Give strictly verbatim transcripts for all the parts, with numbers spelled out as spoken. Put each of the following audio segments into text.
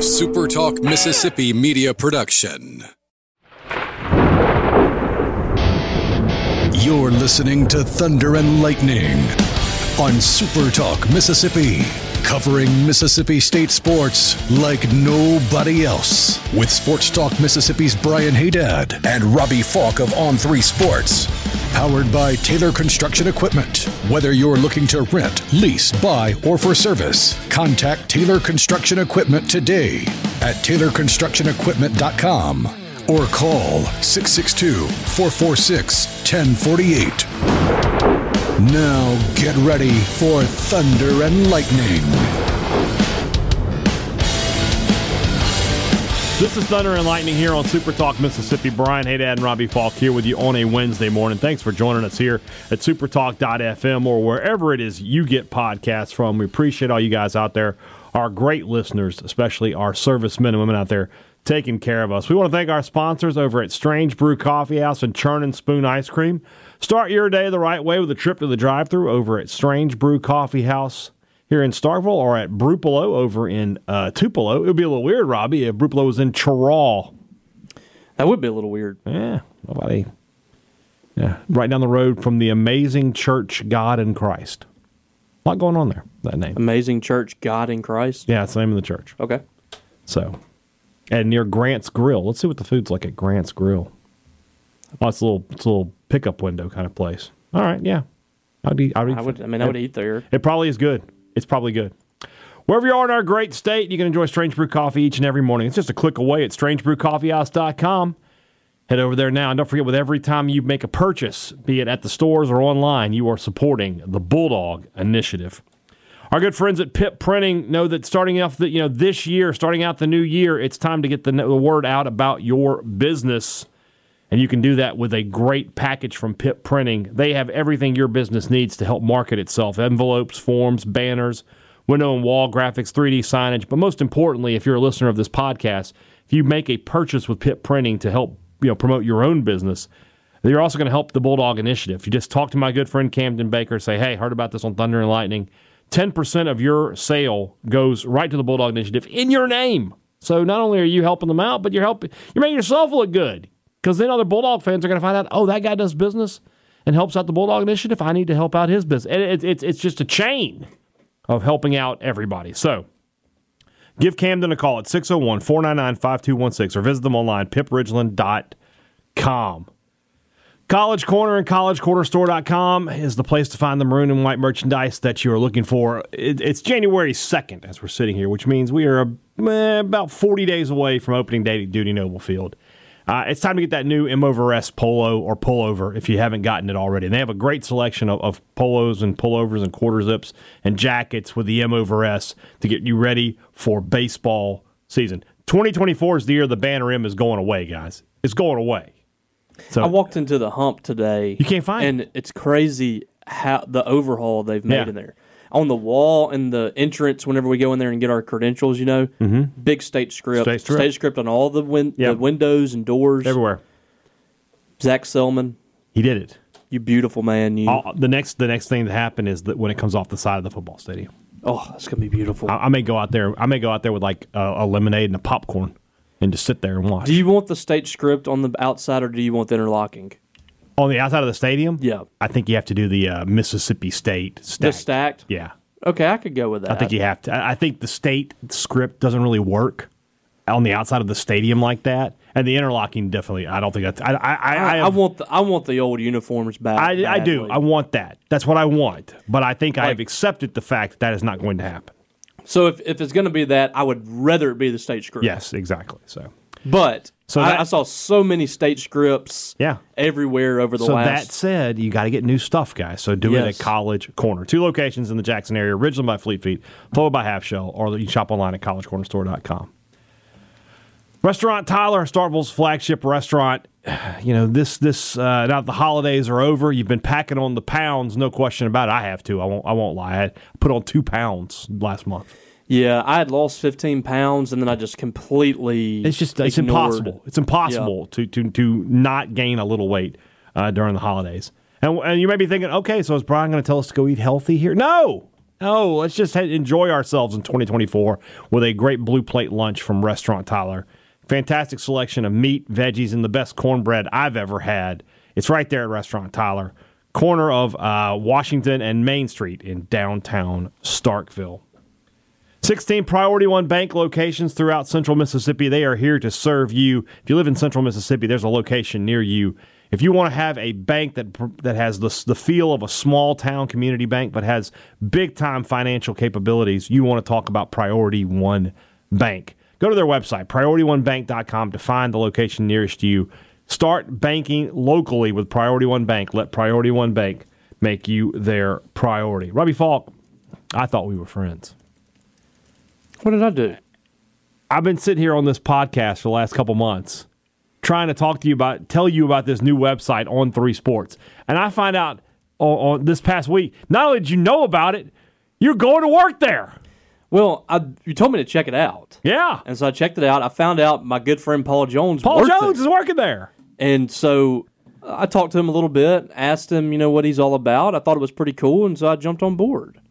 A Super Talk Mississippi media production. You're listening to Thunder and Lightning on Super Talk Mississippi, covering Mississippi State sports like nobody else. With Sports Talk Mississippi's Brian Haydad and Robbie Falk of On three Sports. Powered by Taylor Construction Equipment. Whether you're looking to rent, lease, buy, or for service, contact Taylor Construction Equipment today at taylor construction equipment dot com or call six six two, four four six, one zero four eight. Now get ready for Thunder and Lightning. This is Thunder and Lightning here on Super Talk Mississippi. Brian Haydad and Robbie Falk here with you on a Wednesday morning. Thanks for joining us here at supertalk dot f m or wherever it is you get podcasts from. We appreciate all you guys out there, our great listeners, especially our servicemen and women out there taking care of us. We want to thank our sponsors over at Strange Brew Coffee House and Churn and Spoon Ice Cream. Start your day the right way with a trip to the drive-thru over at Strange Brew Coffee House here in Starkville, or at Brupolo over in uh, Tupelo. It would be a little weird, Robbie, if Brupolo was in Cheraw. That would be a little weird. Yeah, nobody. Yeah, right down the road from the Amazing Church God in Christ. A lot going on there, that name. Amazing Church God in Christ? Yeah, it's the name of the church. Okay. So, and near Grant's Grill. Let's see what the food's like at Grant's Grill. Oh, it's a little, it's a little pickup window kind of place. All right, yeah. I'd eat, I'd eat I would. I mean, I would eat there. It probably is good. It's probably good. Wherever you are in our great state, you can enjoy Strange Brew Coffee each and every morning. It's just a click away at strange brew coffee house dot com. Head over there now. And don't forget, with every time you make a purchase, be it at the stores or online, you are supporting the Bulldog Initiative. Our good friends at Pip Printing know that starting off the, you know, this year, starting out the new year, it's time to get the, the word out about your business. And you can do that with a great package from Pip Printing. They have everything your business needs to help market itself. Envelopes, forms, banners, window and wall graphics, three D signage. But most importantly, if you're a listener of this podcast, if you make a purchase with Pip Printing to help, you know, promote your own business, you're also going to help the Bulldog Initiative. You just talk to my good friend Camden Baker, say, hey, heard about this on Thunder and Lightning. ten percent of your sale goes right to the Bulldog Initiative in your name. So not only are you helping them out, but you're helping, you're making yourself look good. Because then other Bulldog fans are going to find out, oh, that guy does business and helps out the Bulldog Initiative. I need to help out his business. And it's, it's, it's just a chain of helping out everybody. So give Camden a call at six oh one, four nine nine, five two one six or visit them online, pip ridgeland dot com. College Corner and college corner store dot com is the place to find the maroon and white merchandise that you are looking for. It, it's January second as we're sitting here, which means we are eh, about forty days away from opening day at Dudy Noble Field. Uh, it's time to get that new M over S polo or pullover if you haven't gotten it already. And they have a great selection of, of polos and pullovers and quarter zips and jackets with the M over S to get you ready for baseball season. twenty twenty-four is the year the Banner M is going away, guys. It's going away. So I walked into the Hump today. You can't find and it. And it's crazy how the overhaul they've made yeah. in there. On the wall and the entrance, whenever we go in there and get our credentials, you know, mm-hmm. big state script. State script. State script on all the, win- yep. the windows and doors. Everywhere. Zach Selman. He did it. You beautiful man. You. All, the next the next thing to happen is that when it comes off the side of the football stadium. Oh, that's going to be beautiful. I, I may go out there. I may go out there with like a, a lemonade and a popcorn and just sit there and watch. Do you want the state script on the outside or do you want the interlocking? On the outside of the stadium? Yeah. I think you have to do the uh, Mississippi State stacked. The stacked? Yeah. Okay, I could go with that. I think you have to. I think the state script doesn't really work on the outside of the stadium like that, and the interlocking definitely. I don't think that's. I I I, I, I, have, I want the I want the old uniforms back. I, I do. I want that. That's what I want. But I think like, I have accepted the fact that that is not going to happen. So if if it's going to be that, I would rather it be the state script. Yes, exactly. So, but so I, that, I saw so many state scripts. Yeah. everywhere over the so last. So that said, you got to get new stuff, guys. So do yes. it at College Corner. Two locations in the Jackson area, originally by Fleet Feet, followed by Half Shell, or you can shop online at college corner store dot com. Restaurant Tyler, Starkville's flagship restaurant. You know, this this uh, now that the holidays are over, you've been packing on the pounds, no question about it. I have to. I won't. I won't lie. I put on two pounds last month. Yeah, I had lost fifteen pounds, and then I just completely. It's just it's ignored. impossible. It's impossible yeah. to to to not gain a little weight uh, during the holidays. And, and you may be thinking, okay, so is Brian going to tell us to go eat healthy here? No, Oh, let's just enjoy ourselves in twenty twenty-four with a great blue plate lunch from Restaurant Tyler. Fantastic selection of meat, veggies, and the best cornbread I've ever had. It's right there at Restaurant Tyler, corner of uh, Washington and Main Street in downtown Starkville. sixteen Priority One Bank locations throughout Central Mississippi. They are here to serve you. If you live in Central Mississippi, there's a location near you. If you want to have a bank that that has the, the feel of a small-town community bank but has big-time financial capabilities, you want to talk about Priority One Bank. Go to their website, priority one bank dot com, to find the location nearest you. Start banking locally with Priority One Bank. Let Priority One Bank make you their priority. Robbie Falk, I thought we were friends. What did I do? I've been sitting here on this podcast for the last couple months trying to talk to you about, tell you about this new website, On three Sports. And I find out on, on this past week, not only did you know about it, you're going to work there. Well, I, you told me to check it out. Yeah. And so I checked it out. I found out my good friend Paul Jones Paul worked Jones there. is working there. And so I talked to him a little bit, asked him, you know, what he's all about. I thought it was pretty cool, and so I jumped on board.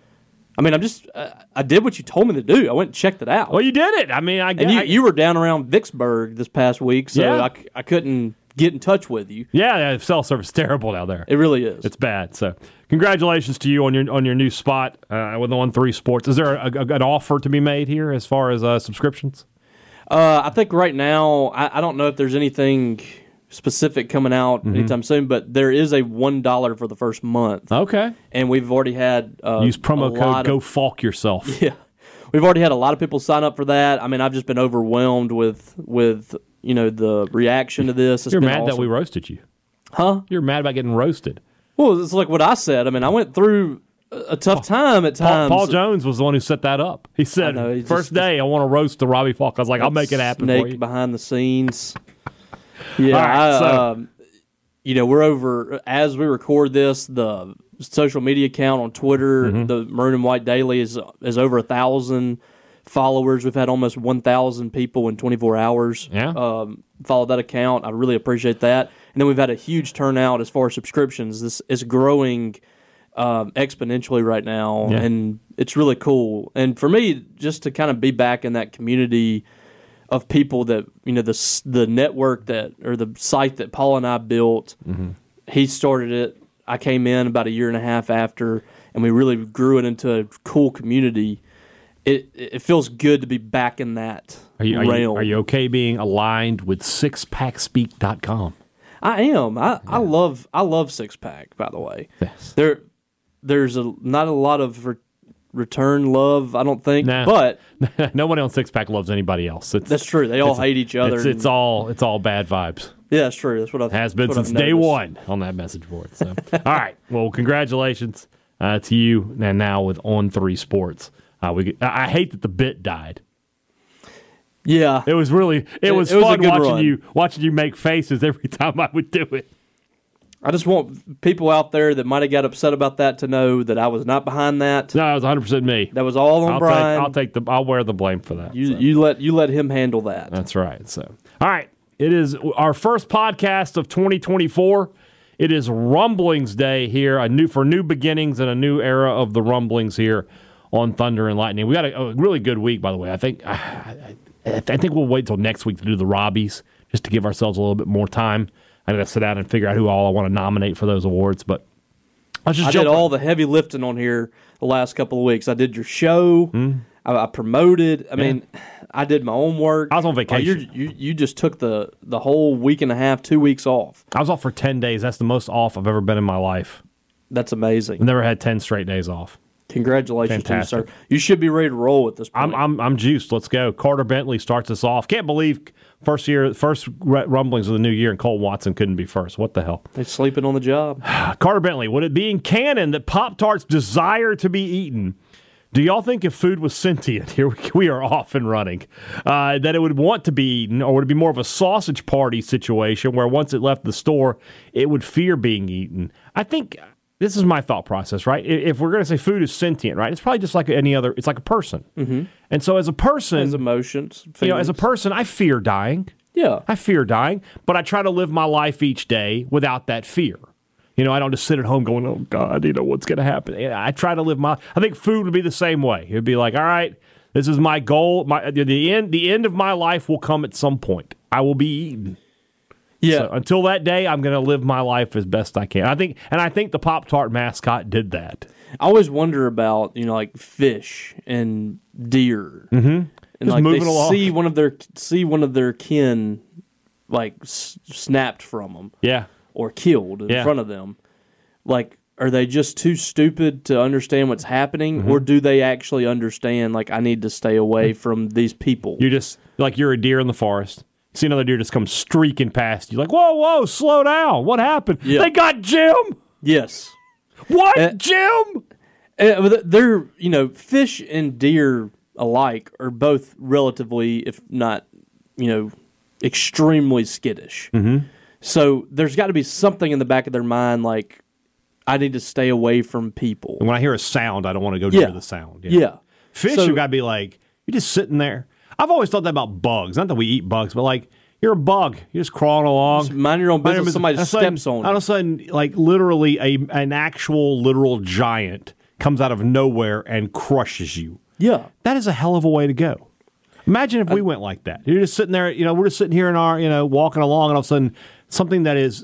I mean, I'm just, uh, I did what you told me to do. I went and checked it out. Well, you did it. I mean, I And you, I, you were down around Vicksburg this past week, so Yeah. I, I couldn't get in touch with you. Yeah, the cell service is terrible down there. It really is. It's bad. So, congratulations to you on your on your new spot uh, with On three Sports. Is there a, a, an offer to be made here as far as uh, subscriptions? Uh, I think right now, I, I don't know if there's anything specific coming out Mm-hmm. anytime soon, but there is a one dollar for the first month. Okay. And we've already had uh, Use promo a code lot Go of, Falk yourself. Yeah, we've already had a lot of people sign up for that. I mean, I've just been overwhelmed with with you know the reaction to this. It's You're been mad that awesome. we roasted you. Huh? You're mad about getting roasted. Well, it's like what I said. I mean, I went through a tough time at Paul, times. Paul Jones was the one who set that up. He said, I know, he first just- day, I want to roast the Robbie Falk. I was like, I'll make it happen Snake for you. behind the scenes. Yeah, All right, I, so- um, you know, we're over as we record this. The social media account on Twitter, Mm-hmm. the Maroon and White Daily, is is over a thousand followers. We've had almost one thousand people in twenty-four hours. Yeah. um, follow that account. I really appreciate that. And then we've had a huge turnout as far as subscriptions. This is growing um, exponentially right now, Yeah. and it's really cool. And for me, just to kind of be back in that community of people that, you know, the s- the network that, or the site that Paul and I built, Mm-hmm. he started it. I came in about a year and a half after, and we really grew it into a cool community. It it feels good to be back in that Are you, are, realm. you, are you okay being aligned with six pack speak dot com? I am. I, I love I love Six Pack. By the way, Yes. there there's a not a lot of re- return love. I don't think, Nah. but Nobody on Six Pack loves anybody else. It's, that's true. They all it's- hate each other. It's, and- it's all it's all bad vibes. yeah, that's true. That's what I've Has been that's what since I've day noticed. one on that message board. So, all right. Well, congratulations uh, to you, and now with On Three Sports. Uh, we I I hate that the bit died. Yeah, It was really it, It- was it was a fun good watching run. you watching you make faces every time I would do it. I just want people out there that might have got upset about that to know that I was not behind that. No, it was one hundred percent me. That was all on I'll Brian. take I'll take the I'll wear the blame for that. you so. you let you let him handle that. That's right. So, all right. It is our first podcast of twenty twenty-four. It is Rumblings Day here, a new for new beginnings and a new era of the Rumblings here on Thunder and Lightning. We got a, a really good week, by the way. I think I, I, I think we'll wait till next week to do the Robbies just to give ourselves a little bit more time. I got to sit down and figure out who all I want to nominate for those awards. But let's just I jump did all the heavy lifting on here the last couple of weeks. I did your show. Hmm. I, I promoted. I mean, I did my own work. I was on Oh, vacation. you're- you you just took the the whole week and a half, two weeks off. I was off for ten days. That's the most off I've ever been in my life. That's amazing. I've never had ten straight days off. Congratulations Fantastic. to you, sir. You should be ready to roll at this point. I'm I'm I'm juiced. Let's go. Carter Bentley starts us off. Can't believe first year, first rumblings of the new year, and Cole Watson couldn't be first. What the hell? They're sleeping on the job. Carter Bentley, would it be in canon that Pop Tarts desire to be eaten? Do y'all think if food was sentient, here we, we are off and running, uh, that it would want to be eaten, or would it be more of a sausage party situation where once it left the store, it would fear being eaten? I think this is my thought process, right? If we're going to say food is sentient, right, it's probably just like any other, it's like a person. Mm-hmm. And so as a person, His emotions. you know, as a feelings. person, I fear dying. Yeah. I fear dying, but I try to live my life each day without that fear. You know, I don't just sit at home going, oh, God, you know, what's going to happen? I try to live my – I think food would be the same way. It would be like, all right, this is my goal. My the end, the end of my life will come at some point. I will be eaten. Yeah. So until that day, I'm going to live my life as best I can. I think, and I think the Pop-Tart mascot did that. I always wonder about, you know, like fish and deer. Mm-hmm. And Just like moving they along. see one of their see one of their kin like s- snapped from them. Yeah. Or killed in Yeah. front of them. Like, are they just too stupid to understand what's happening, Mm-hmm. or do they actually understand, like, I need to stay away from these people? You're just like you're a deer in the forest. See another deer just come streaking past you. Like, whoa, whoa, slow down. What happened? Yeah. They got Jim. Yes. What, Uh, Jim? Uh, but they're, you know, fish and deer alike are both relatively, if not, you know, extremely skittish. Mm-hmm. So there's got to be something in the back of their mind, like, I need to stay away from people. And when I hear a sound, I don't want to go Yeah. near the sound. Yeah. Fish, So- you got to be like, you're just sitting there. I've always thought that about bugs. Not that we eat bugs, but like, you're a bug. You're just crawling along. Just mind your own Mind your business. Somebody all of a sudden- steps on All of you. a sudden, like literally a an actual literal giant comes out of nowhere and crushes you. Yeah. That is a hell of a way to go. Imagine if we went like that. You're just sitting there, you know, we're just sitting here in our, you know, walking along, and all of a sudden something that is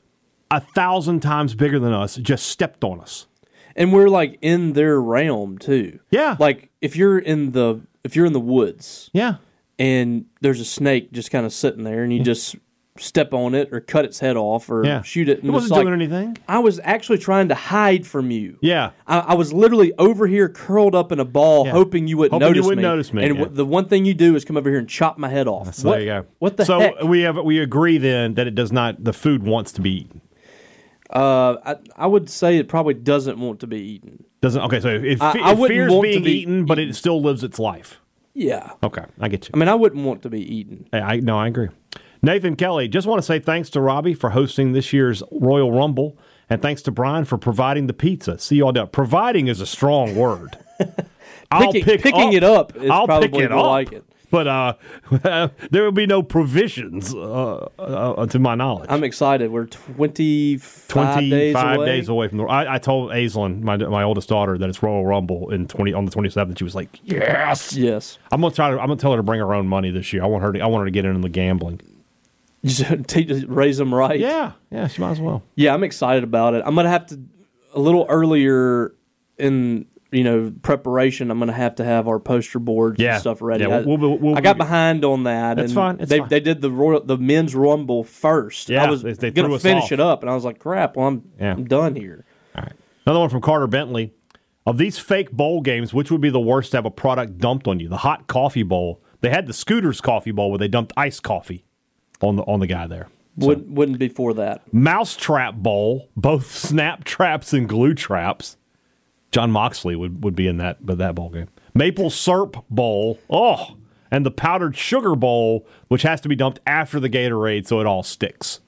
a thousand times bigger than us just stepped on us. And we're like in their realm too. Yeah. Like if you're in the if you're in the woods Yeah. and there's a snake just kind of sitting there and you just step on it or cut its head off or Yeah. shoot it. And It wasn't it's like, doing anything. I was actually trying to hide from you. Yeah. I, I was literally over here curled up in a ball, Yeah. hoping you wouldn't Hoping you notice wouldn't me. notice me, And yeah. w- the one thing you do is come over here and chop my head off. So what, there you go. What the so heck? we have we agree then that it does not. The food wants to be eaten. Uh, I, I would say it probably doesn't want to be eaten. Doesn't okay. So it, I- it I wouldn't fears want to being be eaten, but it still lives its life. Yeah. Okay, I get you. I mean, I wouldn't want to be eaten. I, I no, I agree. Nathan Kelly, just want to say thanks to Robbie for hosting this year's Royal Rumble, and thanks to Brian for providing the pizza. See y'all down. Providing is a strong word. I'll Picking- pick picking up, it up is I'll probably pick it more up, like it. But uh, there will be no provisions, uh, uh, to my knowledge. I'm excited. We're twenty-five, twenty-five days away. days away from the. I, I told Aislinn, my my oldest daughter, that it's Royal Rumble in twenty on the twenty-seventh. She was like, "Yes, Yes. I'm gonna try to. I'm gonna tell her to bring her own money this year. I want her to. I want her to get into the gambling. Just teach, raise them right. Yeah, yeah, she might as well. Yeah, I'm excited about it. I'm gonna have to a little earlier in you know preparation. I'm gonna have to have our poster boards Yeah. and stuff ready. Yeah, we'll- we'll- we'll- I, I got behind on that. That's and fine, it's they fine. they did the Royal, the men's rumble first. Yeah, I was they- they threw gonna us finish off. it up, and I was like, crap. Well, I'm Yeah. I'm done here. All right, another one from Carter Bentley. Of these fake bowl games, which would be the worst to have a product dumped on you? The hot coffee bowl. They had the Scooters coffee bowl where they dumped iced coffee on the on the guy there. So, Wouldn't wouldn't be for that. Mousetrap bowl, both snap traps and glue traps. John Moxley would, would be in that but that bowl game. Maple syrup bowl. Oh, and the powdered sugar bowl, which has to be dumped after the Gatorade so it all sticks.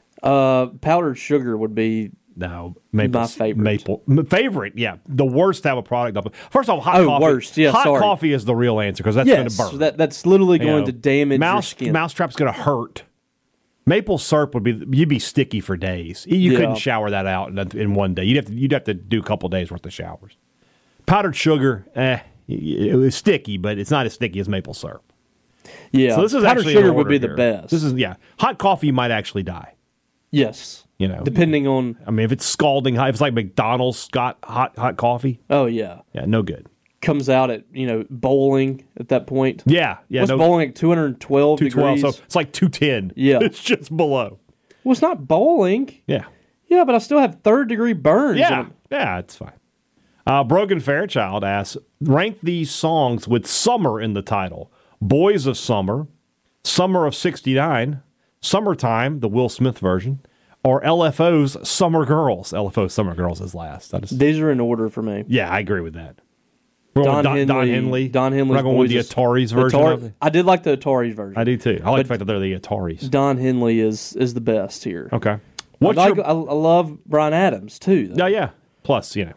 Uh, powdered sugar would be No, maple. My favorite. Maple m- favorite. Yeah, the worst to have a product dumped. First off, hot Oh, coffee. worst. Yeah, hot sorry. coffee is the real answer because that's going to yes. burn. That that's literally You going know, to damage mouse, your skin. Mousetrap's going to hurt. Maple syrup would be you'd be sticky for days. You Yeah. couldn't shower that out in, in one day. You'd have to you'd have to do a couple days worth of showers. Powdered sugar, eh, it was sticky, but it's not as sticky as maple syrup. Yeah, So this is powdered actually in sugar would order be the here. best. This is yeah. Hot coffee might actually die. yes, You know, depending on. I mean, if it's scalding hot, if it's like McDonald's got hot hot coffee, Oh yeah, yeah, no good. comes out at you know bowling at that point. Yeah, yeah, What's no. bowling at two hundred twelve two twelve, degrees? so it's like two ten. Yeah. it's just below. Well, it's not bowling. Yeah. Yeah, but I still have third degree burns. Yeah, And- yeah, it's fine. Uh, Brogan Fairchild asks, rank these songs with summer in the title. Boys of Summer, Summer of sixty-nine, Summertime, the Will Smith version, or L F O's Summer Girls. L F O's Summer Girls is last. I just, These are in order for me. yeah, I agree with that. We're going Don, with Henley, Don Henley. Don Henley's We're not going with the Boys of- Ataris the version Atari- of it. I did like the Atari's version. I do too. I like But- the fact that they're the Ataris. Don Henley is is the best here. Okay. I, What's like, your... I, I love Brian Adams too. though. Oh, yeah. Plus, you know.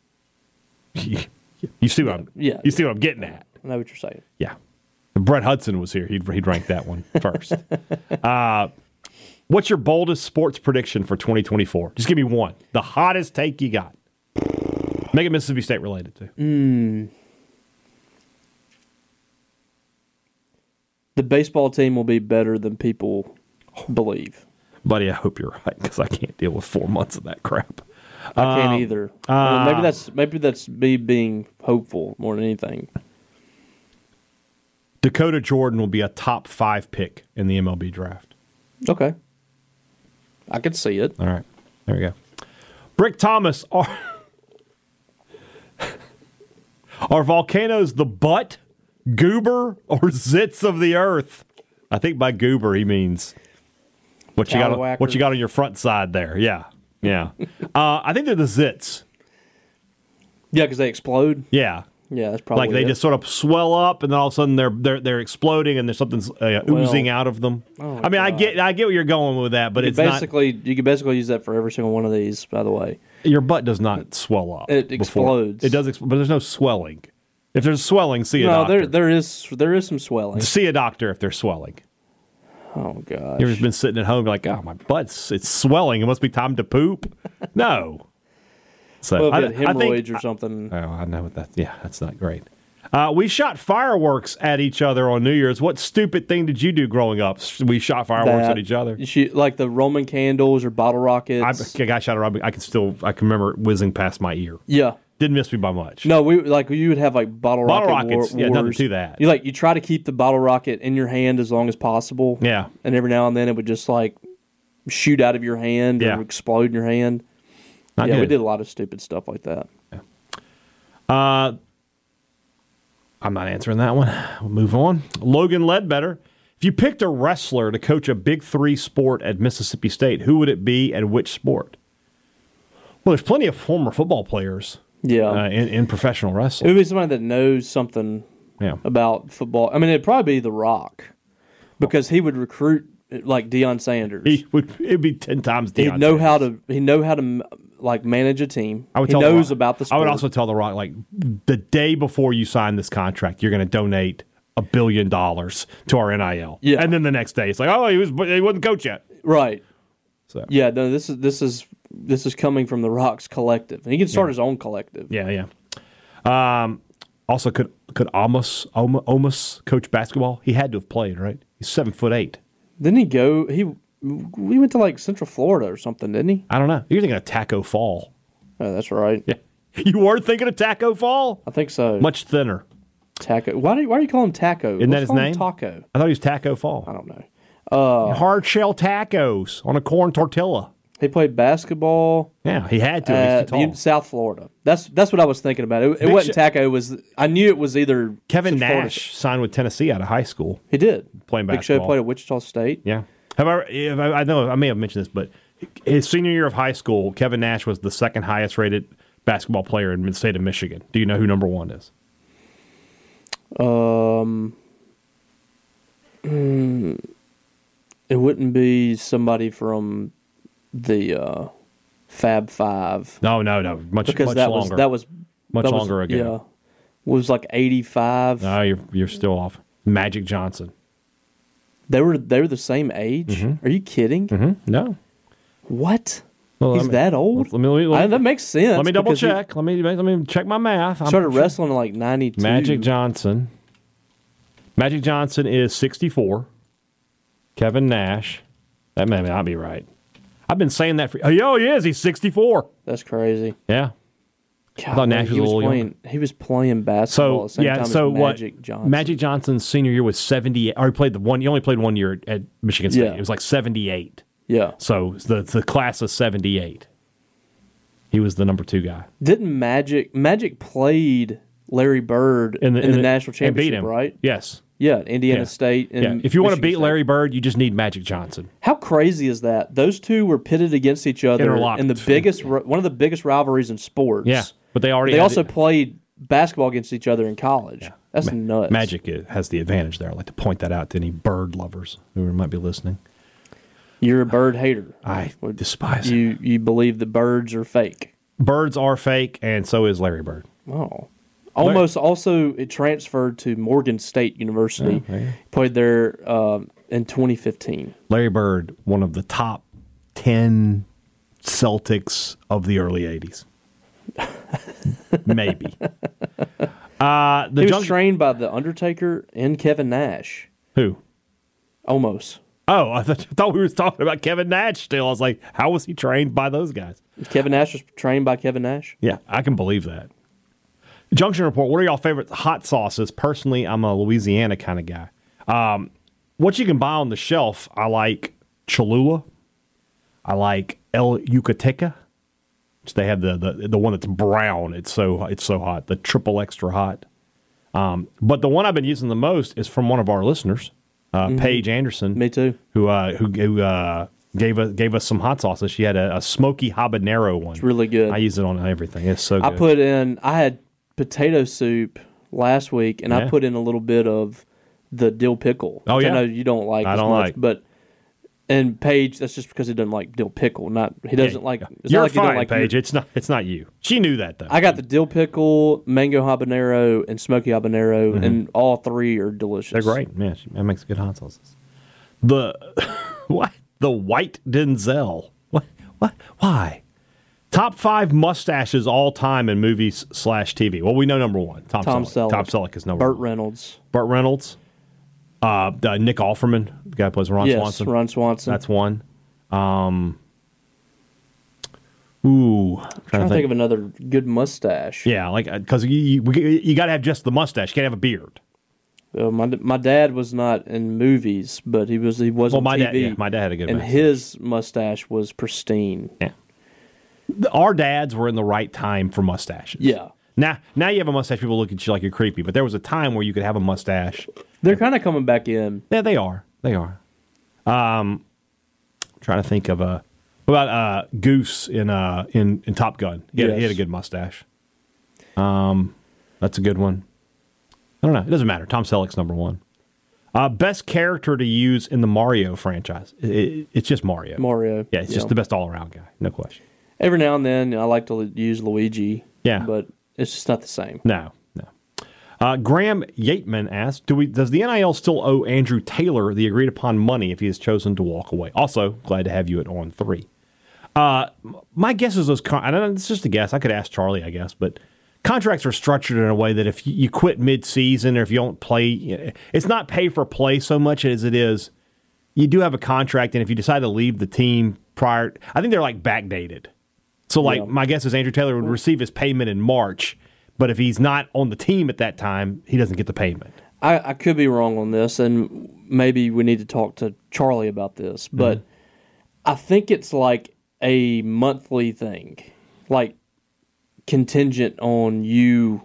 You see what I'm Yeah. You see what I'm getting at. I know what you're saying. Yeah. If Brett Hudson was here, he'd he'd rank that one first. uh, What's your boldest sports prediction for twenty twenty-four? Just give me one. The hottest take you got. Make it Mississippi State related too. Mm. The baseball team will be better than people believe. Buddy, I hope you're right because I can't deal with four months of that crap. I can't Um, either. uh, I mean, maybe that's maybe that's me being hopeful more than anything. Dakota Jordan will be a top five pick in the M L B draft. Okay, I could see it. All right, there we go. Brick Thomas, are are volcanoes the butt, goober, or zits of the earth? I think by goober he means what you got. On, what you got on your front side there? Yeah, yeah. uh, I think they're the zits. Yeah, because they explode. Yeah. Yeah, that's probably like they it. just sort of swell up, and then all of a sudden they're they're they're exploding, and there's something uh, oozing Well, out of them. oh my I mean, I God. get I get where you're going with that, but you it's could not. basically you could basically use that for every single one of these. By the way, Your butt does not swell up. It before. explodes. It does, ex- but there's no swelling. If there's swelling, see a no, doctor. there there is there is some swelling. See a doctor if they're swelling. Oh gosh, You ever been sitting at home like, oh, my butt's it's swelling. It must be time to poop. No. So well, I, if you had I think. hemorrhoids or something. Oh, I know what that. Yeah, that's not great. Uh, we shot fireworks at each other on New Year's. What stupid thing did you do growing up? We shot fireworks That- at each other. You shoot, like the Roman candles or bottle I, rockets. I got shot around. I can still. I can remember it whizzing past my ear. yeah. Didn't miss me by much. No, we like you would have like bottle, Bottle rocket rockets, war, yeah, nothing wars. to that. You like you try to keep the bottle rocket in your hand as long as possible. Yeah. And every now and then it would just like shoot out of your hand Yeah. or explode in your hand. Not yeah, good. we did a lot of stupid stuff like that. Uh, I'm not answering that one. We'll move on. Logan Ledbetter. If you picked a wrestler to coach a Big Three sport at Mississippi State, who would it be and which sport? Well, there's plenty of former football players Yeah. uh, in, in professional It wrestling. would be somebody that knows something Yeah. about football. I mean, it'd probably be The Rock because he would recruit like Deion Sanders. He would. It'd be ten times. He'd Deion know Sanders. how to. He know how to like manage a team. I would he tell The knows Rock- about the sport. I would also tell The Rock, like, the day before you sign this contract, you're going to donate a billion dollars to our N I L. Yeah. And then the next day, it's like, oh, he was he wasn't coach yet. right. So Yeah. No. This is this is this is coming from The Rock's collective. And he can start his own collective. yeah, yeah. Um, also, could could Amos Om- Amos coach basketball? He had to have played, right? He's seven foot eight. Didn't he go? He we went to like Central Florida or something, didn't he? I don't know. You're thinking of Taco Fall. Oh, that's right. Yeah, you were thinking of Taco Fall. I think so. Much thinner. Taco. Why do you, why do you call him Taco? Isn't that Let's his call him name? Taco. I thought he was Taco Fall. I don't know. Uh, Hard shell tacos on a corn tortilla. he played basketball Yeah, he had to. at He's too tall. the- South Florida. That's that's what I was thinking about. It, it Big wasn't sh- Taco. It was I knew it was either Kevin Central Florida- Nash signed with Tennessee out of high school. He did Playing Big Show basketball. played at Wichita State. Yeah. Have I, if I, I know I may have mentioned this, but his senior year of high school, Kevin Nash was the second highest rated basketball player in the state of Michigan. Do you know who number one is? Um, mm, it wouldn't be somebody from the uh, Fab Five No, no, no. Much, because much that longer. was that was much that was- longer ago. Yeah, was like eighty-five. No, you're you're still off. Magic Johnson. They were they were the same age. Are you kidding? Mm-hmm. No. What? Well, He's let me- that old? Let me, let me, I, that makes sense. let me double because he check. Let me let me check my math. I'm Started sure- wrestling in like ninety-two. Magic Johnson. Magic Johnson is sixty-four. Kevin Nash. That may not be right. I've been saying that for. Oh, he is. He's sixty-four. That's crazy. Yeah. God, thought Nash he was a was little playing. He was playing basketball So at the same yeah. time So as what? Magic Johnson. Magic Johnson's senior year was seventy-eight. Or he played the one. He only played one year at Michigan State. Yeah. It was like seventy-eight. Yeah. So the the class of seventy-eight. He was the number two guy Didn't Magic Magic played Larry Bird in the, in the national and beat championship, him. right? Yes. Yeah, Indiana Yeah. State. And Yeah. If you want to Michigan beat State. Larry Bird, you just need Magic Johnson. How crazy is that? Those two were pitted against each other Interlocked. in the biggest, ri- one of the biggest rivalries in sports. Yeah, but they already They had also the- played basketball against each other in college. That's nuts. Magic i- has the advantage there. I'd like to point that out to any bird lovers who might be listening. You're a bird hater. I despise it. You you believe the birds are fake. Birds are fake, and so is Larry Bird. Oh. Almost also it transferred to Morgan State University. Oh, yeah. Played there um, in twenty fifteen. Larry Bird, one of the top ten Celtics of the early eighties. Maybe. Uh, the he was Junction- trained by The Undertaker and Kevin Nash. Who? Almost. Oh, I thought, I thought we were talking about Kevin Nash still. I was like, how was he trained by those guys? Kevin Nash was trained by Kevin Nash? Yeah, I can believe that. Junction Report, what are y'all favorite hot sauces? Personally, I'm a Louisiana kind of guy. Um, what you can buy on the shelf, I like Cholula. I like El Yucateca. They have the, the the one that's brown. It's so it's so hot. The triple extra hot. Um, but the one I've been using the most is from one of our listeners, uh, mm-hmm. Paige Anderson. Me too. Who uh, who, who uh, gave us gave us some hot sauces. She had a, a smoky habanero one. It's really good. I use it on everything. It's so good. I put in. I had potato soup last week, and Yeah. I put in a little bit of the dill pickle. Oh, which yeah. I know you don't like. I as don't much, like. but. And Paige, that's just because he doesn't like dill pickle. Not he doesn't Yeah, like. yeah. It's You're not like he fine, don't like Paige. your- It's not. It's not you. She knew that though. I got the dill pickle, mango habanero, and smoky habanero, Mm-hmm. and all three are delicious. They're great. Yeah, she- that makes good hot sauces. The what? The white Denzel. What? What? Why? Top five mustaches all time in movies slash T V. Well, we know number one. Tom, Tom Selleck. Selleck. Tom Selleck is number Burt one. Reynolds. Burt Reynolds. Uh, uh, Nick Offerman, the guy who plays Ron yes, Swanson. Ron Swanson. That's one. Um, ooh, I'm I'm trying to think of another good mustache. Yeah, like because you you, you got to have just the mustache. You can't have a beard. Uh, my my dad was not in movies, but he was he was Well, on my T V. dad, yeah, my dad had a good and mustache. his mustache was pristine. Yeah, The- our dads were in the right time for mustaches. Yeah, Now, now you have a mustache. People look at you like you're creepy. But there was a time where you could have a mustache. they're kind of coming back in. Yeah, they are. They are. Um, trying to think of a. What about uh, Goose in uh in, in Top Gun? He had, he Yes. had a good mustache. Um, that's a good one. I don't know. It doesn't matter. Tom Selleck's number one. Uh, best character to use in the Mario franchise. It, it, it's just Mario. Mario. Yeah, it's just the best all around guy. No question. Every now and then, I like to use Luigi. Yeah. but it's just not the same. No, no. Uh, Graham Yateman asked, "Do we? Does the N I L still owe Andrew Taylor the agreed upon money if he has chosen to walk away?" Also, glad to have you at On Three. Uh, my guess is those. Con- I don't know, it's just a guess. I could ask Charlie, I guess, but contracts are structured in a way that if you, you quit mid-season or if you don't play, it's not pay for play so much as it is. You do have a contract, and if you decide to leave the team prior, I think they're like backdated. So, like, Yeah. my guess is Andrew Taylor would receive his payment in March, but if he's not on the team at that time, he doesn't get the payment. I, I could be wrong on this, and maybe we need to talk to Charlie about this, but Mm-hmm. I think it's like a monthly thing, like contingent on you,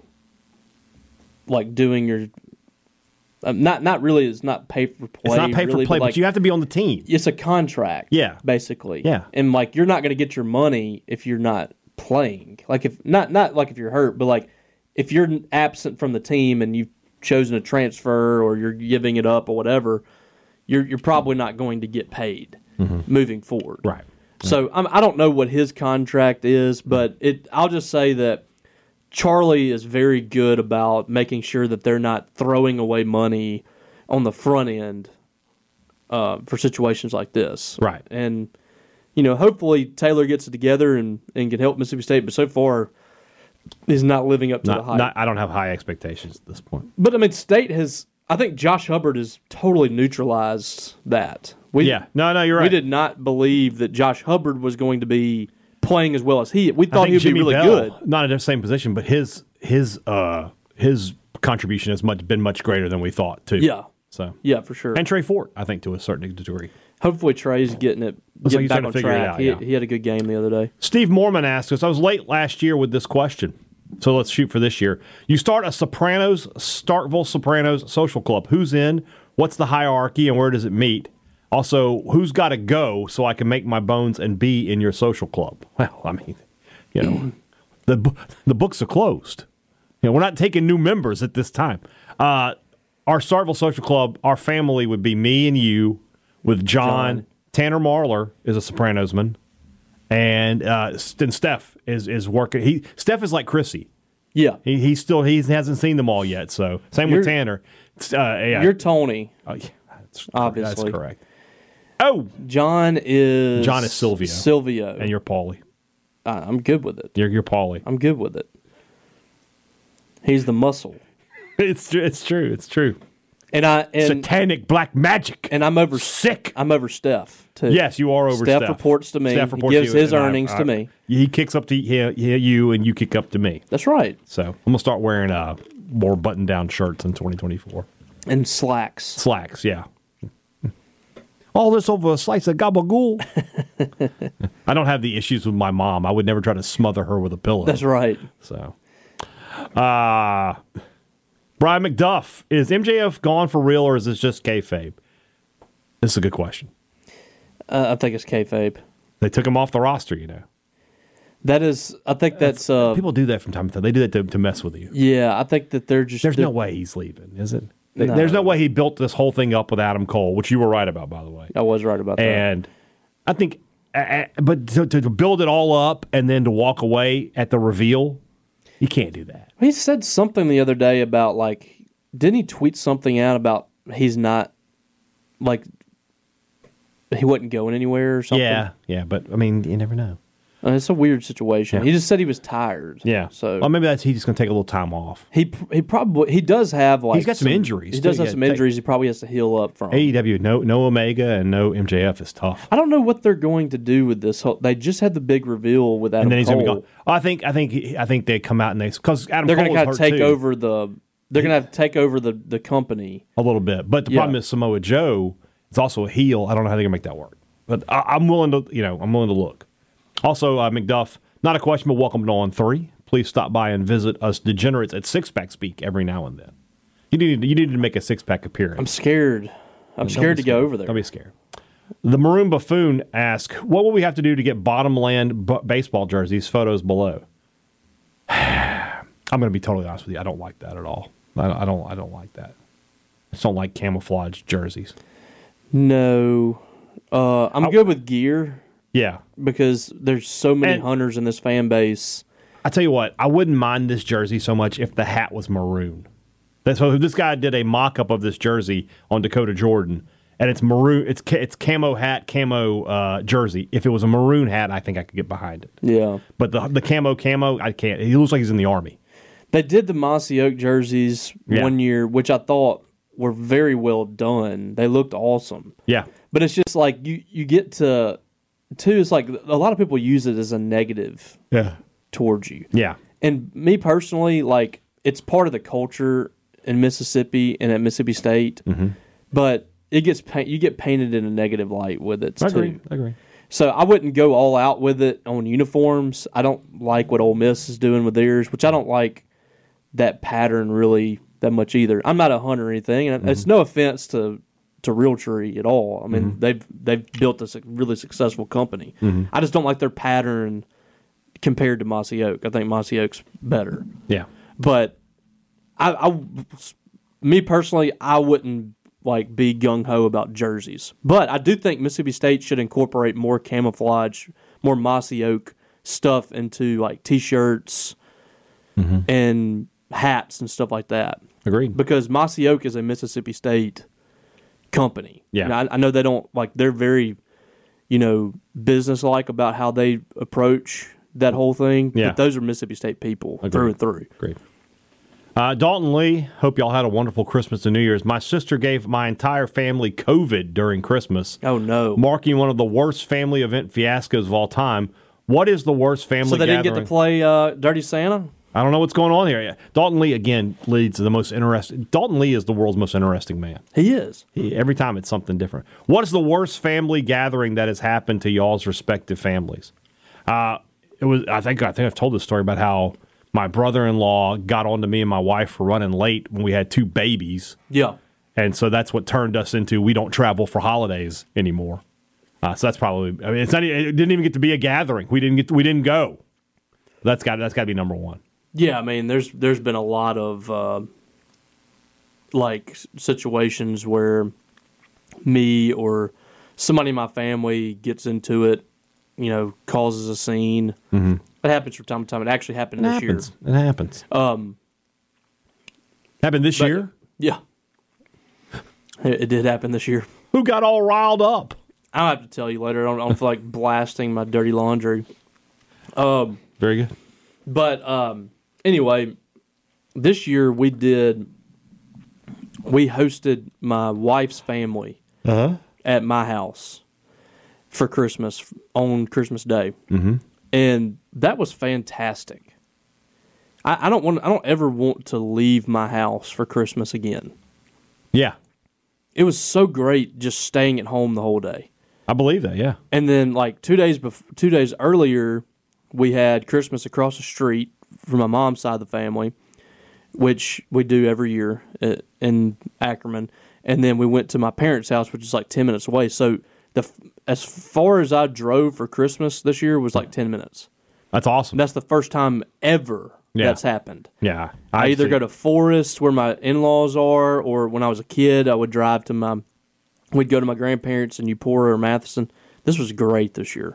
like doing your. Uh, not not really. It's not pay for play. It's not pay really, for play, but, like, you have to be on the team. it's a contract. Yeah. basically. Yeah. and like you're not going to get your money if you're not playing. Like if not not like if you're hurt, but like if you're absent from the team and you've chosen a transfer or you're giving it up or whatever, you're you're probably not going to get paid moving forward. Right. So I'm, I don't know what his contract is, but it. I'll just say that Charlie is very good about making sure that they're not throwing away money on the front end uh, for situations like this. Right. And, you know, hopefully Taylor gets it together and, and can help Mississippi State, but so far he's not living up to the Not, hype. not, I don't have high expectations at this point. But, I mean, State has – I think Josh Hubbard has totally neutralized that. We, Yeah. No, no, you're right. We did not believe that Josh Hubbard was going to be playing as well as he. We I thought think he would Jimmy be really Bell, good. not in the same position, but his his uh, his contribution has much been much greater than we thought too. Yeah, So yeah, for sure. and Trey Fort, I think to a certain degree. Hopefully Trey's getting it Looks getting like he's back starting on to figure it track. out, he, yeah. he had a good game the other day. Steve Mormon asked us, I was late last year with this question, so let's shoot for this year. You start a Sopranos, Starkville Sopranos social club. Who's in? What's the hierarchy, and where does it meet? Also, who's got to go so I can make my bones and be in your social club? Well, I mean, you know, the bu- the books are closed. You know, we're not taking new members at this time. Uh, our Starkville social club, our family would be me and you with John. John. Tanner Marlar is a Sopranosman. And uh, and Steph is is working. He Steph is like Chrissy. Yeah, He he's still he hasn't seen them all yet. So same with You're- Tanner. Uh, yeah. you're Tony. Oh, yeah. That's obviously. That's correct. Oh, John is John is Silvio. Silvio. And you're Paulie. Uh, I'm good with it. You're, you're Paulie. I'm good with it. He's the muscle. It's true. It's true. It's true. And I and, Satanic black magic. and I'm over Sick. I'm over Steph too. Yes, you are over Steph. Steph. reports to me. Steph He reports gives to you, his and I- earnings I- to me. He kicks up to he, he, you, and you kick up to me. That's right. So I'm gonna start wearing uh, more button-down shirts in twenty twenty-four. And slacks. Slacks, yeah. All this over a slice of gabagool. I don't have the issues with my mom. I would never try to smother her with a pillow. That's right. So, uh, Brian McDuff, is M J F gone for real or is this just kayfabe? This is a good question. Uh, I think it's kayfabe. They took him off the roster, you know. That is. I think that's. Uh, People do that from time to time. They do that to, to mess with you. yeah, I think that they're just. There's they're, no way he's leaving, is it? They- No. There's no way he built this whole thing up with Adam Cole, which you were right about, by the way. I was right about that. And I think, uh, uh, but to, to build it all up and then to walk away at the reveal, you can't do that. He said something the other day about like. Didn't he tweet something out about he's not like he wasn't going anywhere or something? Yeah, yeah, but I mean, you never know. Uh, it's a weird situation. Yeah. He just said he was tired. Yeah, So well, maybe that's he's just gonna take a little time off. he he probably he does have like He's got some injuries, He does too. have Yeah, some take- injuries. He probably has to heal up from. A E W, no, no Omega and no M J F is tough. I don't know what they're going to do with this. Whole, they just had the big reveal with Adam And then he's Cole. gonna be gone. I think, I think, he- I think they come out and they because Adam They're Cole going to is kind of hurt take too, over the. They're going to have to take over the, the company. a little bit. But the Yeah. problem is Samoa Joe is also a heel. I don't know how they're gonna make that work. But I, I'm willing to, you know, I'm willing to look. Also, uh, McDuff, not a question, but welcome to On Three. Please stop by and visit us degenerates at Six Pack Speak every now and then. You need, you need to make a six pack appearance. I'm scared. I'm Don't scared be to go over there. Don't be scared. The Maroon Buffoon asks, what will we have to do to get Bottomland b- baseball jerseys? Photos below. I'm going to be totally honest with you. I don't like that at all. I, I don't. I don't like that. I just don't like camouflage jerseys. No. Uh, I'm I- good with gear Yeah. because there's so many And- hunters in this fan base. I tell you what, I wouldn't mind this jersey so much if the hat was maroon. That's so. This guy did a mock-up of this jersey on Dakota Jordan, and it's maroon. It's ca- it's camo hat, camo uh, jersey. If it was a maroon hat, I think I could get behind it. Yeah. But the the camo camo, I can't. He looks like he's in the army. They did the Mossy Oak jerseys Yeah. one year, which I thought were very well done. They looked awesome. Yeah, But it's just like you, you get to, too, it's like a lot of people use it as a negative yeah, towards you. yeah. And me personally, like, it's part of the culture in Mississippi and at Mississippi State, Mm-hmm. but it gets pa- you get painted in a negative light with it, I too. agree. I agree. So I wouldn't go all out with it on uniforms. I don't like what Ole Miss is doing with theirs, which I don't like that pattern really that much either. I'm not a hunter or anything, and Mm-hmm. it's no offense to to Realtree at all. I mean, Mm-hmm. they've they've built a su- really successful company. Mm-hmm. I just don't like their pattern compared to Mossy Oak. I think Mossy Oak's better, Yeah, but I, I me personally, I wouldn't like be gung ho about jerseys. But I do think Mississippi State should incorporate more camouflage, more Mossy Oak stuff into like T-shirts Mm-hmm. and hats and stuff like that. agreed. Because Mossy Oak is a Mississippi State company. Yeah. You know, I, I know they don't like they're very, you know, business like about how they approach that whole thing. Yeah. But those are Mississippi State people Agreed. through and through. Great. Uh, Dalton Lee, hope y'all had a wonderful Christmas and New Year's. My sister gave my entire family COVID during Christmas, Oh no. marking one of the worst family event fiascos of all time. What is the worst family So they gathering? didn't get to play uh, Dirty Santa? I don't know what's going on here. Dalton Lee, again, leads the most interesting. Dalton Lee is the world's most interesting man. He is. He, every time it's something different. What is the worst family gathering that has happened to y'all's respective families? Uh, it was. I think. I think I've told this story about how my brother-in-law got on to me and my wife for running late when we had two babies, Yeah. and so that's what turned us into we don't travel for holidays anymore. Uh, so that's probably. I mean, it's not. It didn't even get to be a gathering. We didn't get. To, we didn't go. That's got. That's got to be number one. Yeah, I mean, there's there's been a lot of uh, like situations where me or somebody in my family gets into it, you know, causes a scene. Mm-hmm. It happens from time to time. It actually happened It this happens. year. It happens. Um, Happened this but- year. yeah, It, it did happen this year. Who got all riled up? I'll have to tell you later. I don't, I don't feel like blasting my dirty laundry. Um, Very good. But um, anyway, this year we did. We hosted my wife's family Uh-huh. at my house for Christmas on Christmas Day, Mm-hmm. and that was fantastic. I, I don't want. I don't ever want to leave my house for Christmas again. Yeah. It was so great just staying at home the whole day. I believe that, yeah. And then, like two days before, two days earlier, we had Christmas across the street from my mom's side of the family, which we do every year at, in Ackerman. And then we went to my parents' house, which is like ten minutes away. So the as far as I drove for Christmas this year was like ten minutes. That's awesome. That's the first time ever Yeah. that's happened. yeah. I, either see. go to Forest where my in-laws are, or when I was a kid, I would drive to my. We'd go to my grandparents in Eupora or Matheson. This was great this year.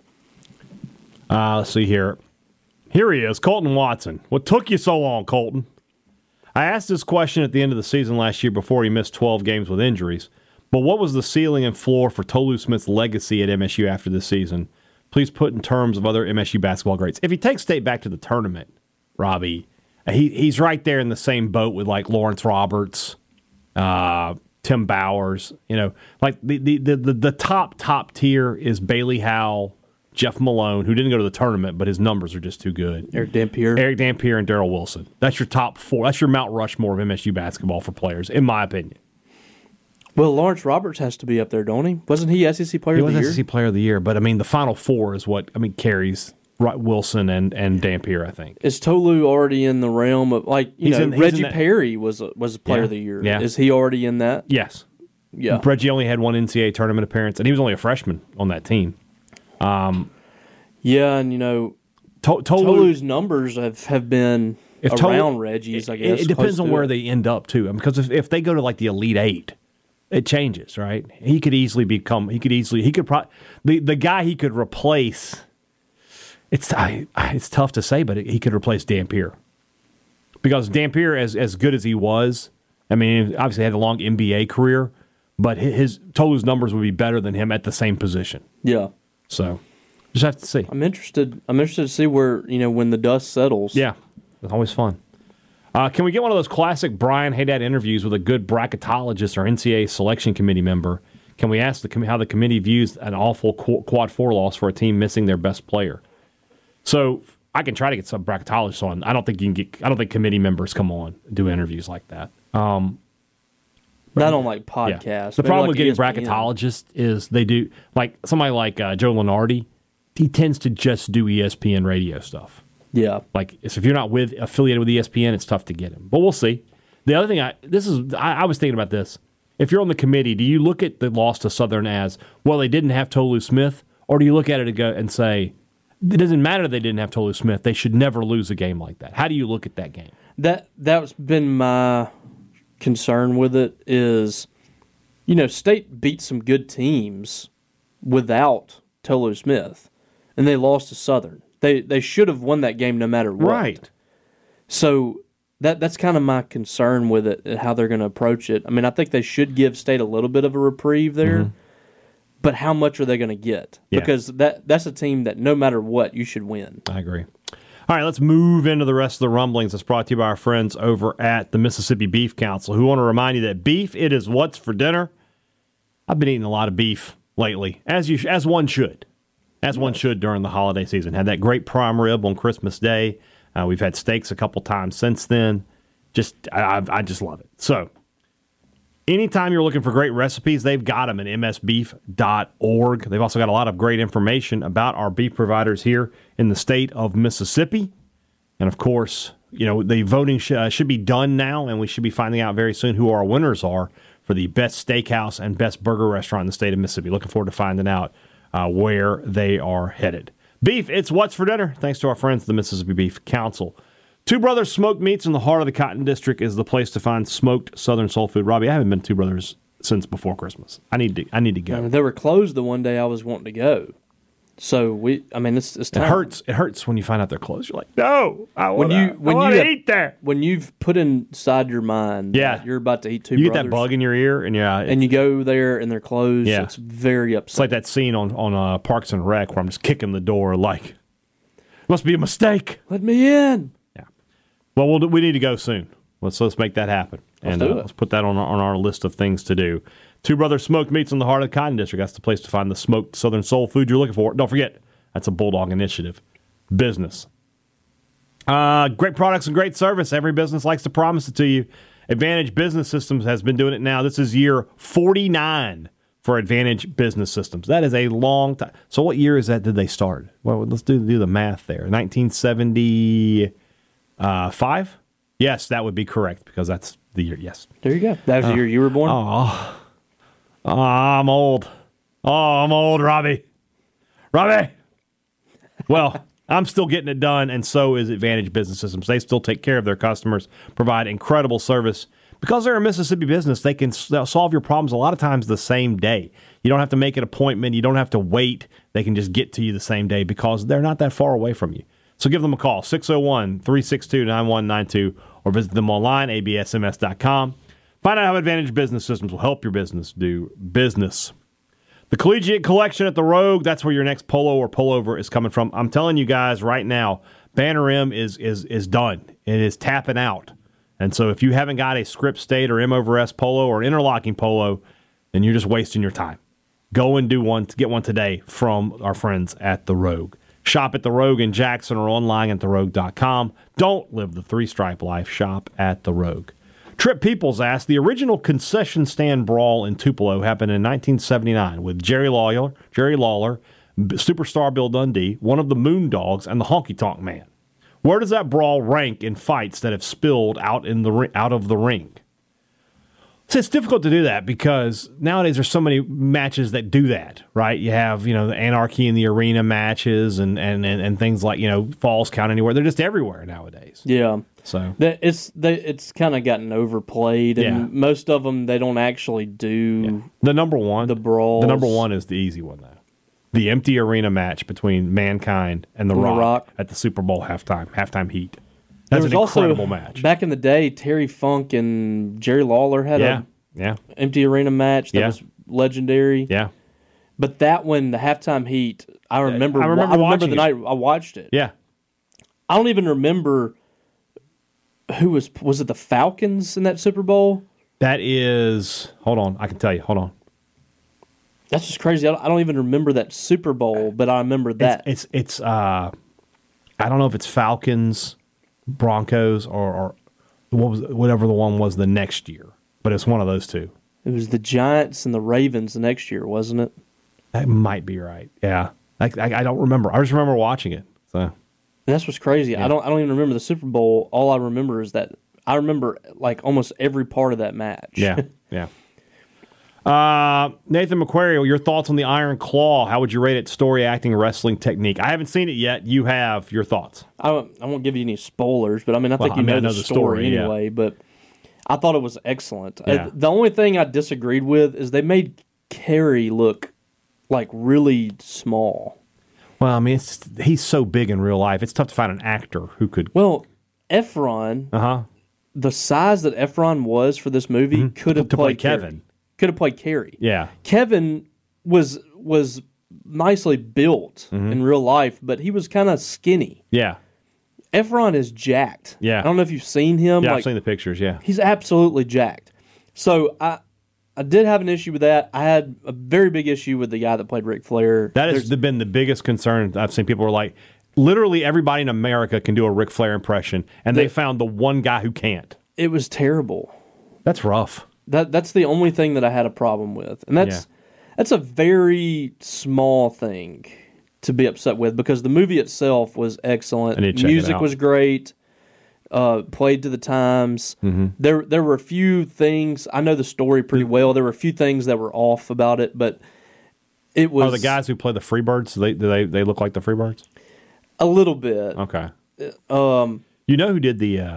Uh, let's see here. Here he is, Colton Watson. What took you so long, Colton? I asked this question at the end of the season last year before he missed twelve games with injuries. But what was the ceiling and floor for Tolu Smith's legacy at M S U after this season? Please put in terms of other M S U basketball greats. If he takes State back to the tournament, Robbie, he he's right there in the same boat with like Lawrence Roberts, uh, Tim Bowers. You know, like the the, the the the top top tier is Bailey Howell, Jeff Malone, who didn't go to the tournament, but his numbers are just too good. Eric Dampier. Eric Dampier and Darrell Wilson. That's your top four. That's your Mount Rushmore of M S U basketball for players, in my opinion. Well, Lawrence Roberts has to be up there, don't he? Wasn't he S E C Player He of was the Year? S E C Player of the Year, but I mean, the Final Four is what I mean carries Wilson and and Dampier. I think. Is Tolu already in the realm of like you He's know in- he's Reggie in that- Perry was a, was a Player Yeah. of the Year? Yeah. Is he already in that? Yes. Yeah. Reggie only had one N C double A tournament appearance, and he was only a freshman on that team. Yeah, and you know To- Tolu, Tolu's numbers have, have been if around Tolu- Reggie's. I it- guess it, depends close on to where it. they end up too. I mean, because if, if they go to like the Elite Eight, it changes, right? He could easily become. He could easily. He could pro- the the guy he could replace. It's I, it's tough to say, but he could replace Dampier because Dampier, as as good as he was, I mean, obviously had a long N B A career, but his, his Tolu's numbers would be better than him at the same position. Yeah. So, just have to see. I'm interested. I'm interested to see where you know when the dust settles. Yeah, it's always fun. Uh, can we get one of those classic Brian Haydad interviews with a good bracketologist or N C double A selection committee member? Can we ask the com- how the committee views an awful qu- quad four loss for a team missing their best player? So I can try to get some bracketologists on. I don't think you can get. I don't think committee members come on and do interviews like that. Um, Not on like yeah. podcasts. The Maybe problem like with getting E S P N. bracketologists is they do like somebody like uh, Joe Lenardi. He tends to just do E S P N radio stuff. Yeah. Like, so if you're not with affiliated with E S P N, it's tough to get him. But we'll see. The other thing, I this is I, I was thinking about this. If you're on the committee, do you look at the loss to Southern as, well, they didn't have Tolu Smith, or do you look at it and go and say, it doesn't matter they didn't have Tolu Smith, they should never lose a game like that? How do you look at that game? That that's been my concern with it is, you know, State beat some good teams without Tolu Smith, and they lost to Southern. They they should have won that game no matter what. So that that's kind of my concern with it, and how they're going to approach it. I mean, I think they should give State a little bit of a reprieve there, Mm-hmm. but how much are they going to get? Yeah. Because that that's a team that no matter what, you should win. I agree. All right, let's move into the rest of the rumblings. That's brought to you by our friends over at the Mississippi Beef Council, who want to remind you that beef, it is what's for dinner. I've been eating a lot of beef lately, as you as one should. As one should during the holiday season. Had that great prime rib on Christmas Day. Uh, we've had steaks a couple times since then. Just, I, I I just love it. So, anytime you're looking for great recipes, they've got them at m s beef dot org. They've also got a lot of great information about our beef providers here in the state of Mississippi. And of course, you know, the voting sh- uh, should be done now, and we should be finding out very soon who our winners are for the best steakhouse and best burger restaurant in the state of Mississippi. Looking forward to finding out Uh, where they are headed. Beef, it's what's for dinner, thanks to our friends, the Mississippi Beef Council. Two Brothers Smoked Meats in the heart of the Cotton District is the place to find smoked Southern soul food. Robbie, I haven't been to Two Brothers since before Christmas. I need to I need to go. Uh, they were closed the one day I was wanting to go. So we, I mean, it's it's It time. hurts. It hurts when you find out they're closed. You're like, no, I when want you to when you have- eat there. when you've put inside your mind Yeah. that you're about to eat two You get brothers, that bug in your ear, and yeah, and you go there and they're closed. Yeah. It's very it's upsetting. like that scene on on uh, Parks and Rec where I'm just kicking the door, like, must be a mistake. Let me in. Yeah. Well, we'll do- we need to go soon. Let's let's make that happen, Let's and do uh, it. let's put that on our, on our list of things to do. Two Brothers Smoked Meats in the heart of the Cotton District. That's the place to find the smoked Southern soul food you're looking for. Don't forget, that's a Bulldog Initiative business. Uh, great products and great service. Every business likes to promise it to you. Advantage Business Systems has been doing it now. This is year forty-nine for Advantage Business Systems. That is a long time. So what year is that did they start? Well, let's do, do the math there. nineteen seventy-five? Yes, that would be correct because that's the year. Yes. There you go. That was the year you were born. Oh, oh, I'm old. Oh, I'm old, Robbie. Robbie. Well, I'm still getting it done, and so is Advantage Business Systems. They still take care of their customers, provide incredible service. Because they're a Mississippi business, they can solve your problems a lot of times the same day. You don't have to make an appointment. You don't have to wait. They can just get to you the same day because they're not that far away from you. So give them a call, six oh one, three six two, nine one nine two, or visit them online, a b s m s dot com. Find out how Advantage Business Systems will help your business do business. The Collegiate Collection at the Rogue, that's where your next polo or pullover is coming from. I'm telling you guys right now, Banner M is is is done. It is tapping out. And so if you haven't got a Script State or M over S polo or interlocking polo, then you're just wasting your time. Go and do one, get one today from our friends at The Rogue. Shop at The Rogue in Jackson or online at the rogue dot com. Don't live the three-stripe life. Shop at The Rogue. Trip Peoples asked, the original concession stand brawl in Tupelo happened in nineteen seventy-nine with Jerry Lawler, Jerry Lawler, Superstar Bill Dundee, one of the Moondogs, and the Honky Tonk Man. Where does that brawl rank in fights that have spilled out in the out of the ring? So it's difficult to do that because nowadays there's so many matches that do that, right? You have, you know, the Anarchy in the Arena matches and, and, and, and things like, you know, Falls Count Anywhere. They're just everywhere nowadays. Yeah. So That it's they, it's kind of gotten overplayed, and Yeah. most of them they don't actually do. the number one, The brawls. the number one is the easy one though. The empty arena match between Mankind and The, And The Rock, Rock. at the Super Bowl halftime halftime heat. There That's was an also incredible match. back in the day. Terry Funk and Jerry Lawler had Yeah, a yeah, empty arena match that Yeah. was legendary. yeah, But that one, the halftime heat, I remember. I remember I remember watching the it. night I watched it. yeah. I don't even remember who was was it the Falcons in that Super Bowl. That is. Hold on, I can tell you. Hold on. That's just crazy. I don't, I don't even remember that Super Bowl, but I remember that. It's it's. uh I don't know if it's Falcons, Broncos, or, or what was whatever the one was the next year, but it's one of those two. It was the Giants and the Ravens the next year, wasn't it? That might be right. Yeah, I, I, I don't remember. I just remember watching it. So And that's what's crazy. I don't. I don't even remember the Super Bowl. All I remember is that I remember like almost every part of that match. yeah, yeah. Uh, Nathan McQuarrie, your thoughts on the Iron Claw? How would you rate it? Story, acting, wrestling technique. I haven't seen it yet. You have. Your thoughts? I won't, I won't give you any spoilers, but I mean, I Well, think I you mean, know, I know the the story, story, yeah. anyway. But I thought it was excellent. Yeah. Uh, the only thing I disagreed with is they made Carrie look like really small. Well, I mean, it's, he's so big in real life. It's tough to find an actor who could. Well, Efron, Uh huh. the size that Efron was for this movie, could have To play played Carrie. Kevin. Could have played Carrie. Yeah. Kevin was was nicely built Mm-hmm. in real life, but he was kind of skinny. Yeah. Efron is jacked. Yeah. I don't know if you've seen him. Yeah. like, I've seen the pictures. Yeah. He's absolutely jacked. So I I did have an issue with that. I had a very big issue with the guy that played Ric Flair. That has There's- been the biggest concern I've seen. People are like, literally everybody in America can do a Ric Flair impression, and they found the one guy who can't. it was terrible. That's rough. That that's the only thing that I had a problem with, and that's that's a very small thing to be upset with because the movie itself was excellent. I need to check it Music out. was great. Uh, played to the times. Mm-hmm. There there were a few things. I know the story pretty well. There were a few things that were off about it, but it was Are the guys who play the Freebirds? They do they they look like the Freebirds? a little bit. Okay. Um, You know who did the uh,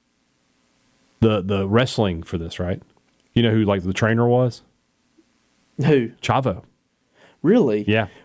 the the wrestling for this, right? You know who like the trainer was? who Chavo. really? Yeah.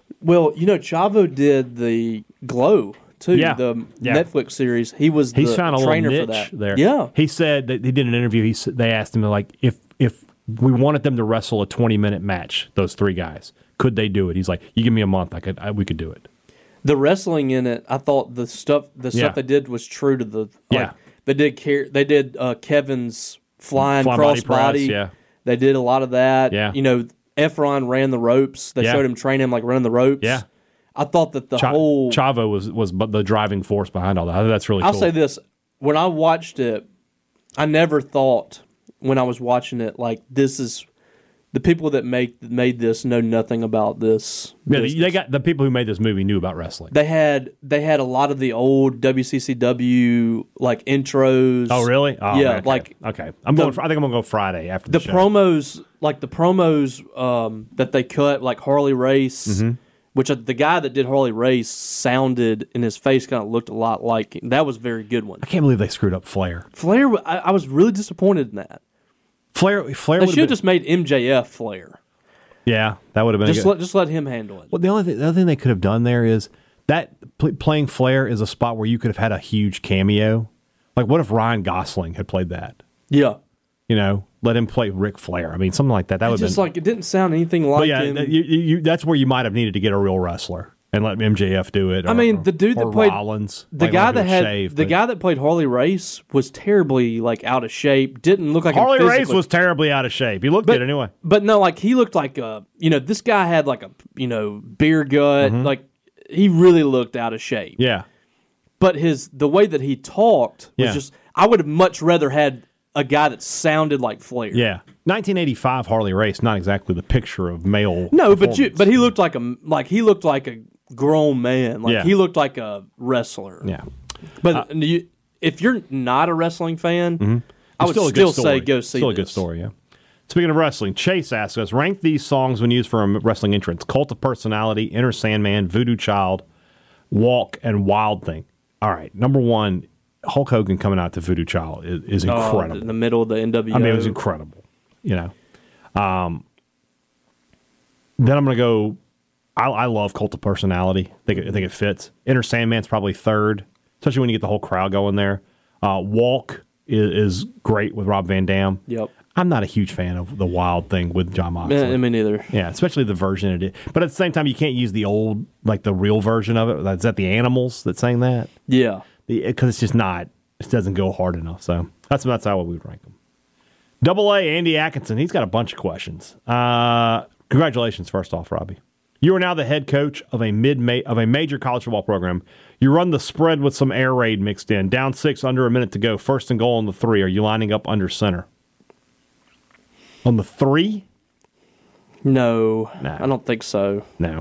Well, you know, Chavo did the Glow too, Yeah. the Yeah. Netflix series. He was the He's found a little trainer niche for that. there. Yeah, He said that he did an interview. He said, they asked him like if if we wanted them to wrestle a twenty minute match, those three guys, could they do it? He's like, you give me a month, I could, I, we could do it. the wrestling in it, I thought the stuff the stuff Yeah. they did was true to the. Like, Yeah. they did care. They did uh, Kevin's flying, Flying cross body body. press, yeah. They did a lot of that. Yeah. You know, Efron ran the ropes. They Yeah. showed him train him like running the ropes. Yeah. I thought that the Cha- whole. Chavo was was bu- the driving force behind all that. I think that's really I'll cool. say this: when I watched it, I never thought when I was watching it like this is the people that make made this know nothing about this. Yeah, they, business. they got the people who made this movie knew about wrestling. They had they had a lot of the old W C C W like intros. Oh, really? Oh, Yeah, okay. like okay. I'm the- going. I think I'm gonna go Friday after the, the show. promos, like the promos um, that they cut, like Harley Race, Mm-hmm. which uh, the guy that did Harley Race sounded and his face kind of looked a lot like. That was a very good one. I can't believe they screwed up Flair. Flair, I, I was really disappointed in that. Flair. Flair. They would've should have been- just made M J F Flair. Yeah, that would have been. a Just good, let just let him handle it. Well, the only thing, the other thing they could have done there is that pl- playing Flair is a spot where you could have had a huge cameo. Like, what if Ryan Gosling had played that? Yeah, You know, let him play Ric Flair. I mean, something like that. That would it's have just been. like it didn't sound anything like But yeah, him. that, you, you, that's where you might have needed to get a real wrestler and let M J F do it. Or, I mean, the dude that or played Rollins, the like, guy like that with had shave, the but- guy that played Harley Race was terribly like out of shape. Didn't look like him Harley Race physically. was terribly out of shape. He looked But- it anyway. But no, like he looked like a you know this guy had like a you know beer gut. Like he really looked out of shape. Mm-hmm. Yeah, But his the way that he talked was Yeah. just. I would have much rather had a guy that sounded like Flair. yeah. nineteen eighty-five Harley Race, not exactly the picture of male. No, but you performance. but he looked like a like he looked like a grown man. Like Yeah. he looked like a wrestler. yeah. But you, if you're not a wrestling fan, I would Still still, a good story. say go see. Still a this. good story, yeah. Speaking of wrestling, Chase asks us, rank these songs when used for a wrestling entrance. Cult of Personality, Enter Sandman, Voodoo Child, Walk, and Wild Thing. All right, number one, Hulk Hogan coming out to Voodoo Child is, is Oh, incredible. in the middle of the N W O. I mean, it was incredible, you know. Um, then I'm going to go, I, I love Cult of Personality. I think, it, I think it fits. Enter Sandman's probably third, especially when you get the whole crowd going there. Uh, Walk is, is great with Rob Van Dam. Yep. I'm not a huge fan of the Wild Thing with John Moxley. Yeah, I mean, neither. Yeah, especially the version it is. But at the same time, you can't use the old, like the real version of it. Is that the Animals that sang that? Yeah. Because it's just not, it doesn't go hard enough. So that's that's how we would rank them. Double A, Andy Atkinson. He's got a bunch of questions. Uh, congratulations, first off, Robbie. You are now the head coach of a mid of a major college football program. You run the spread with some air raid mixed in. Down six, under a minute to go. First and goal on the three. Are you lining up under center? On the three? No, Nah. I don't think so. No.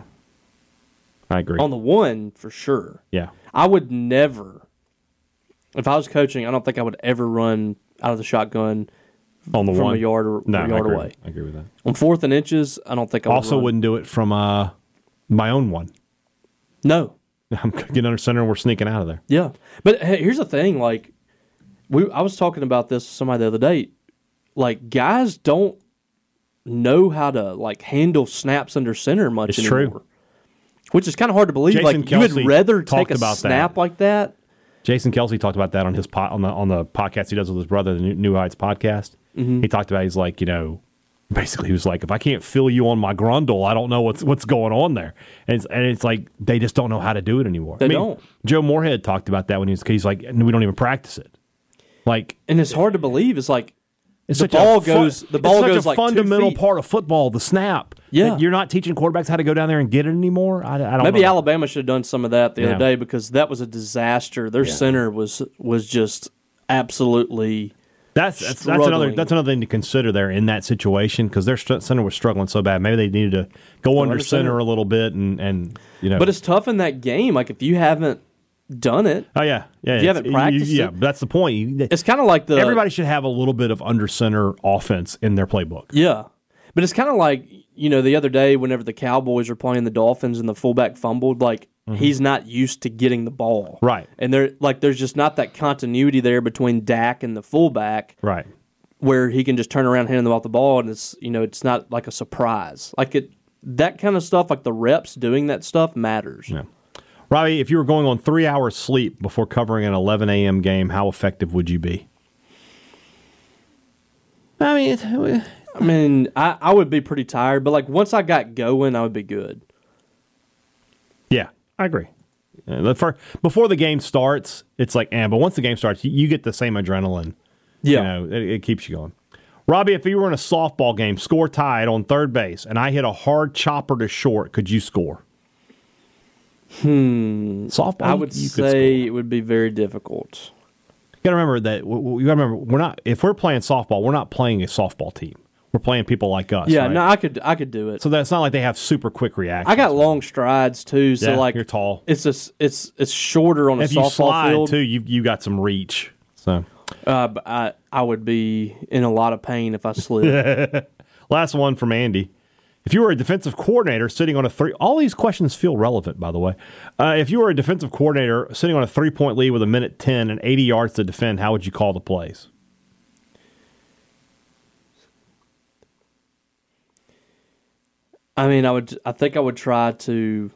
I agree. On the one, for sure. yeah. I would never, if I was coaching, I don't think I would ever run out of the shotgun On the from one. a yard or no, a I yard agree. away. I agree with that. On fourth and inches, I don't think I would Also run. wouldn't do it from uh, my own one. No. I'm getting under center and we're sneaking out of there. Yeah. But hey, here's the thing, like we I was talking about this with somebody the other day. Like guys don't know how to like handle snaps under center much It's anymore. true. Which is kind of hard to believe. Jason like you Kelce would rather talked take a about snap that. like that. Jason Kelsey talked about that on his po- on the on the podcast he does with his brother, the New, New Heights podcast. Mm-hmm. He talked about he's like, you know, basically he was like, if I can't feel you on my grundle, I don't know what's what's going on there. And it's, and it's like they just don't know how to do it anymore. They I mean, don't. Joe Moorhead talked about that when he was he's like, we don't even practice it. Like And it's hard to believe. It's like it's the such ball a fu- goes the ball it's such goes a like two fundamental feet. part of football, the snap. Yeah. that you're not teaching quarterbacks how to go down there and get it anymore. I, I don't Maybe know. Alabama should have done some of that the Yeah. other day because that was a disaster. Their center was was just absolutely That's that's, that's another struggling. that's another thing to consider there in that situation because their st- center was struggling so bad. Maybe they needed to go under under center center. a little bit and, and you know. But it's tough in that game. Like if you haven't done it, oh yeah, yeah. if you it's- haven't practiced yeah, it- that's the point. You- it's kind of like the everybody should have a little bit of under center offense in their playbook. Yeah. But it's kind of like, you know, the other day whenever the Cowboys were playing the Dolphins and the fullback fumbled, like he's not used to getting the ball. Right. And there like there's just not that continuity there between Dak and the fullback Right. where he can just turn around and hand them off the ball and it's, you know, it's not like a surprise. Like it that kind of stuff, like the reps doing that stuff, matters. Yeah. Robbie, if you were going on three hours sleep before covering an eleven a.m. game, how effective would you be? I mean, it, I mean, I, I would be pretty tired, but like once I got going, I would be good. Yeah, I agree. Uh, for, before the game starts, it's like, eh, but once the game starts, you, you get the same adrenaline. Yeah. You know, it, it keeps you going. Robbie, if you were in a softball game, score tied on third base, and I hit a hard chopper to short, could you score? Hmm. Softball, I would you say it would be very difficult. You got to remember that. You got to remember, we're not. If we're playing softball, we're not playing a softball team. We're playing people like us. Yeah, right? no, I could, I could do it. So that's not like they have super quick reactions. I got long strides too, so Yeah, like you're tall. It's a, it's it's shorter on a If you softball slide field. too, you you got some reach. So Uh, but I I would be in a lot of pain if I slid. last one from Andy. If you were a defensive coordinator sitting on a three, all these questions feel relevant, by the way. Uh, if you were a defensive coordinator sitting on a three-point lead with a minute ten and eighty yards to defend, how would you call the plays? I mean, I would. I think I would try to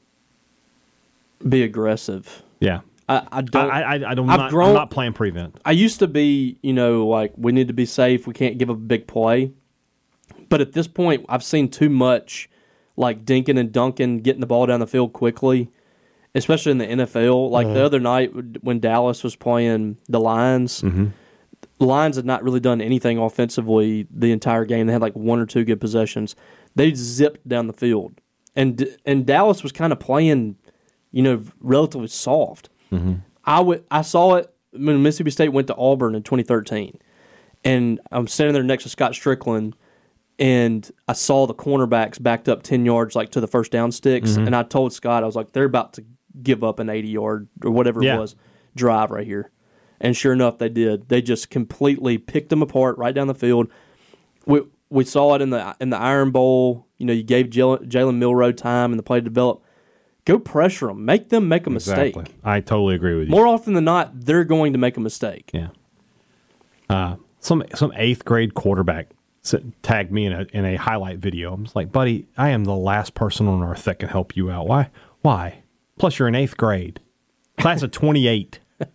be aggressive. Yeah, I, I don't. I, I, I don't. I've Not, grown- I'm not playing prevent. I used to be, you know, like we need to be safe. We can't give up a big play. But at this point, I've seen too much, like dinking and dunking, getting the ball down the field quickly, especially in the N F L. Like Uh-huh. the other night when Dallas was playing the Lions, Mm-hmm. the Lions had not really done anything offensively the entire game. They had like one or two good possessions. They zipped down the field, and and Dallas was kind of playing, you know, relatively soft. Mm-hmm. I would I saw it when Mississippi State went to Auburn in twenty thirteen, and I'm standing there next to Scott Strickland, and I saw the cornerbacks backed up ten yards like to the first down sticks, Mm-hmm. and I told Scott, I was like, they're about to give up an eighty yard or whatever Yeah. it was drive right here, and sure enough, they did. They just completely picked them apart right down the field. We we saw it in the in the Iron Bowl. You know, you gave Jalen Jalen Milroe time and the play to develop. Go pressure them. Make them make a mistake. Exactly. I totally agree with you. More often than not, they're going to make a mistake. Yeah. Uh, some some eighth grade quarterback s- tagged me in a in a highlight video. I'm just like, buddy, I am the last person on earth that can help you out. Why? Why? Plus, you're in eighth grade, class of twenty-eight.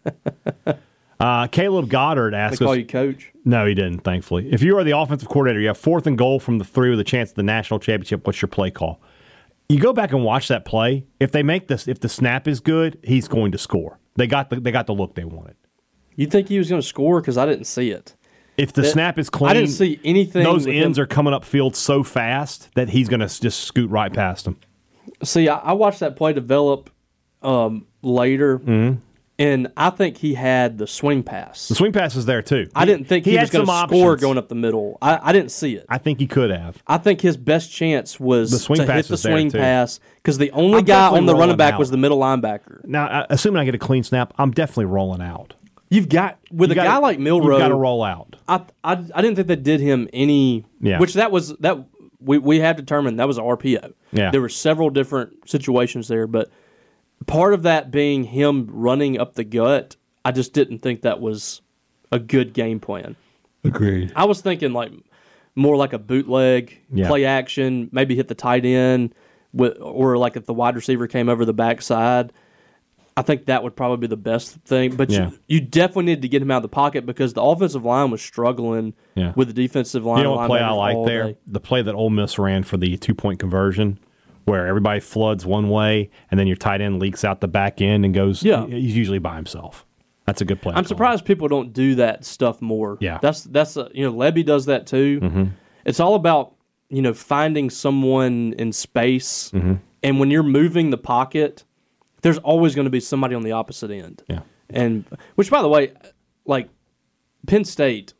Uh, Caleb Goddard They asked call us. you coach. No, he didn't. Thankfully, if you are the offensive coordinator, you have fourth and goal from the three with a chance at the national championship. What's your play call? You go back and watch that play. If they make this, if the snap is good, he's going to score. They got the they got the look they wanted. You think he was going to score? Because I didn't see it. If the That- snap is clean, I didn't see anything. those with ends him. are coming up field so fast that he's going to just scoot right past them. See, I, I watched that play develop um, later, Mm-hmm. and I think he had the swing pass. The swing pass is there too. I didn't think he, had was going to some score options. going up the middle. I, I didn't see it. I think he could have. I think his best chance was The swing to pass hit the was there, swing too. pass because the only I'm guy definitely on the running rolling back out. was the middle linebacker. Now, uh, assuming I get a clean snap, I'm definitely rolling out. You've got with You a gotta- guy like you Milroe. got to roll out. I, I I didn't think that did him any. Yeah. Which that was that we we have determined that was an R P O. Yeah. There were several different situations there, but part of that being him running up the gut, I just didn't think that was a good game plan. Agreed. I was thinking like more like a bootleg, Yeah. play action, maybe hit the tight end, with, or like if the wide receiver came over the backside. I think that would probably be the best thing. But Yeah. you, you definitely need to get him out of the pocket because the offensive line was struggling Yeah. with the defensive line. You know what play I linebackers like all there? day. The play that Ole Miss ran for the two-point conversion, where everybody floods one way, and then your tight end leaks out the back end and goes. Yeah. He's usually by himself. That's a good play. I'm surprised people don't do that stuff more. Yeah. that's that's a, you know Levy does that too. Mm-hmm. It's all about you know finding someone in space, Mm-hmm. and when you're moving the pocket, there's always going to be somebody on the opposite end. Yeah. And which, by the way, like Penn State,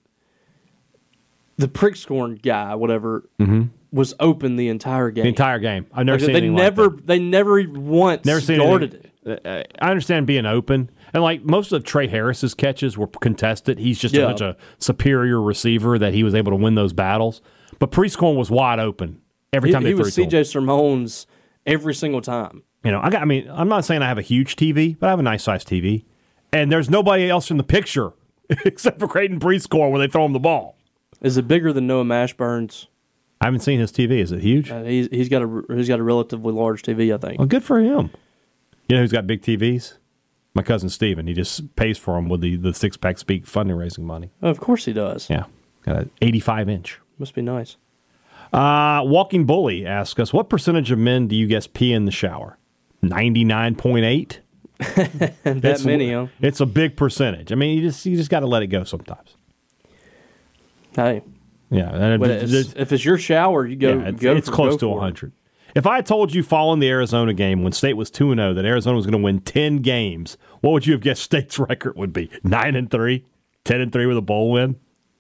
the Prickscorn guy, whatever, was open the entire game. The entire game. I've never Like, seen they anything never, like that. they never once Never seen guarded anything- it. Uh, I understand being open, and like most of Trey Harris's catches were contested. He's just Yeah. such a superior receiver that he was able to win those battles. But Prescorn was wide open every He, time they he threw was to C him. J Sermones every single time. You know, I got. I mean, I'm not saying I have a huge T V, but I have a nice sized T V, and there's nobody else in the picture except for Creighton Prescorn when they throw him the ball. Is it bigger than Noah Mashburn's? I haven't seen his T V. Is it huge? Uh, he's he's got a he's got a relatively large T V, I think. Well, good for him. You know who's got big T Vs? My cousin Steven. He just pays for them with the, the Six Pack Speak fundraising money. Oh, of course he does. Yeah. Got an eighty-five inch. Must be nice. Uh, Walking Bully asks us, what percentage of men do you guess pee in the shower? ninety-nine point eight? that it's, many, huh? It's a big percentage. I mean, you just you just got to let it go sometimes. Hey. Yeah. And But it, it's, it, if it's your shower, you go. yeah, it's, go it's for, close go to for one hundred. If I had told you following the Arizona game when State was two and oh that Arizona was going to win ten games, what would you have guessed State's record would be? nine and three? ten and three with a bowl win?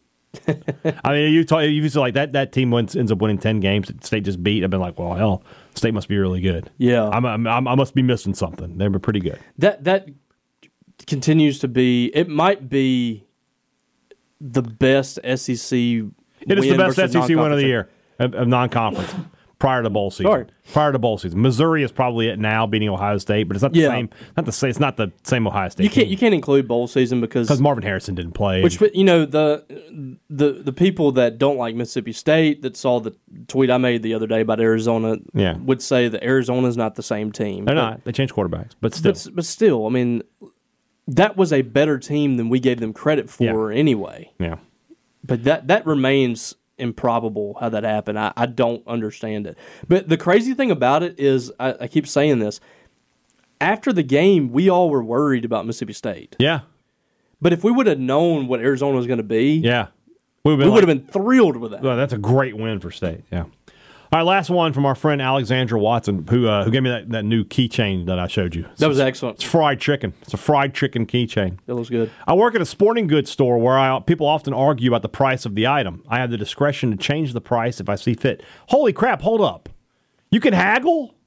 I mean, you talk, you say like that that team wins, ends up winning ten games that State just beat. I've been like, well, hell, State must be really good. Yeah. I'm, I'm, I'm, I must be missing something. They were pretty good. That that continues to be. It might be the best S E C. It is the best S E C win of the non-conference. year of, of non-conference prior to bowl season. Sorry. Prior to bowl season, Missouri is probably it now, beating Ohio State, but it's not the Yeah. same. Not the same. It's not the same Ohio State. You can't team. you can't include bowl season because Because Marvin Harrison didn't play. which you know the the the people that don't like Mississippi State that saw the tweet I made the other day about Arizona Yeah. would say that Arizona's not the same team. They're But- not. They changed quarterbacks, but still. But, but still, I mean, that was a better team than we gave them credit for anyway. yeah. But that that remains improbable how that happened. I, I don't understand it. But the crazy thing about it is, I, I keep saying this, after the game, we all were worried about Mississippi State. Yeah. But if we would have known what Arizona was going to be, Yeah. We would we would have been thrilled with that. Well, that's a great win for State. Yeah. All right, last one from our friend Alexandra Watson, who uh, who gave me that, that new keychain that I showed you. That was It's- excellent. It's fried chicken. It's a fried chicken keychain. That was good. I work at a sporting goods store where I, people often argue about the price of the item. I have the discretion to change the price if I see fit. Holy crap, hold up. You can haggle?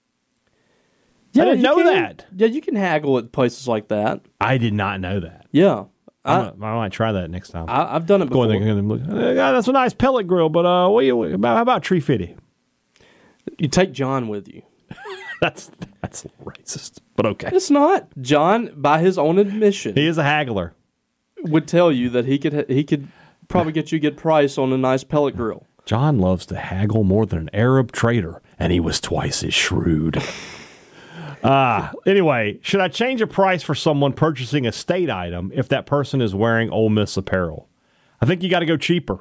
I didn't you know can- that. Yeah, you can haggle at places like that. I did not know that. Yeah. I, I, I might try that next time. I, I've done it Go before. in there and look. "Uh, that's a nice pellet grill, but uh, what do you, about, how about tree fitty? You take John with you. That's that's racist, but okay. It's not. John, by his own admission, He is a haggler. would tell you that he could he could probably get you a good price on a nice pellet grill. John loves to haggle more than an Arab trader, and he was twice as shrewd. Uh, anyway, should I change a price for someone purchasing a State item if that person is wearing Ole Miss apparel? I think you got to go cheaper.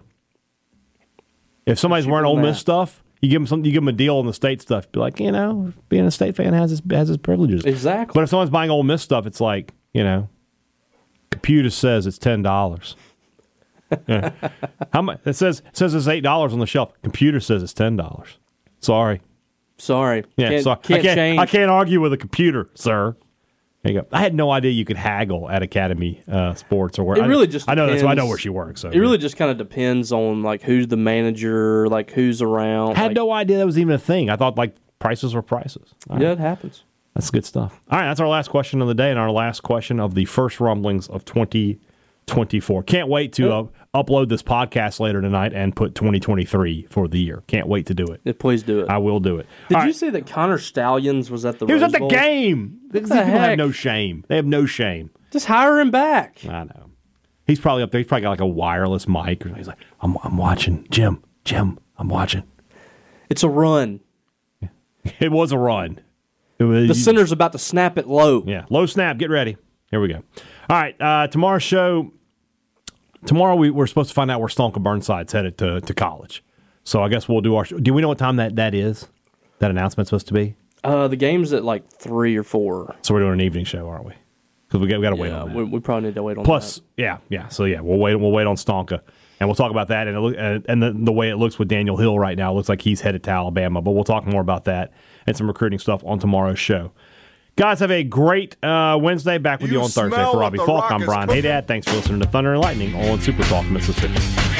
If somebody's Cheaper wearing than Ole Miss that. stuff, you give them something. You give them a deal on the State stuff. Be like, you know, being a State fan has its has its privileges. Exactly. But if someone's buying Ole Miss stuff, it's like, you know, computer says it's ten dollars. Yeah. How much? It says it says it's eight dollars on the shelf. Computer says it's ten dollars. Sorry. Sorry. Yeah, can't, sorry. can't I can't, change. I can't argue with a computer, sir. There you go. I had no idea you could haggle at Academy uh, Sports or where. It I, really just I know that's why I know depends. where she works. So It really just kind of depends on like who's the manager, like who's around. I had like, no idea that was even a thing. I thought like prices were prices. All right. Yeah, it happens. That's good stuff. All right, that's our last question of the day and our last question of the first rumblings of twenty twenty-four. Can't wait to uh, upload this podcast later tonight and put twenty twenty-three for the year. Can't wait to do it. Yeah, please do it. I will do it. Did All you right. see that Connor Stallions was at the He was Rose at the Bowl? game. These the people have heck? no shame. They have no shame. Just hire him back. I know. He's probably up there. He's probably got like a wireless mic. Or he's like, I'm, I'm watching. Jim, Jim, I'm watching. It's a run. It was a run. It was, The center's about to snap it low. Yeah, low snap. Get ready. Here we go. All right, uh, tomorrow's show. Tomorrow we, we're supposed to find out where Stonka Burnside's headed to, to college. So I guess we'll do our. Do we know what time that, that is? That announcement's supposed to be. Uh, the game's at like three or four. So we're doing an evening show, aren't we? Because we got we got to wait Yeah, on that. we, we probably need to wait on Plus, that. yeah, yeah. So yeah, we'll wait. We'll wait on Stonka, and we'll talk about that. And it look, uh, and the, the way it looks with Daniel Hill right now, it looks like he's headed to Alabama. But we'll talk more about that and some recruiting stuff on tomorrow's show. Guys, have a great uh, Wednesday. Back with you, You on Thursday. smell For what Robbie the Falk, rock I'm is Brian cooking. Haydad. Thanks for listening to Thunder and Lightning on Super Talk Mississippi.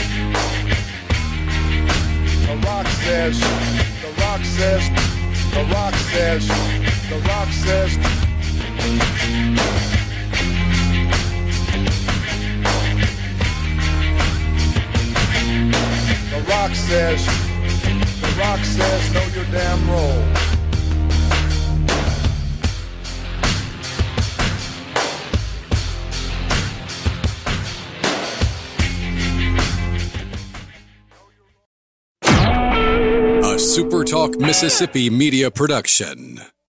The Rock says, The Rock says, The Rock says, The Rock says. The Rock says, The Rock says, know your damn role. Super Talk Mississippi media production.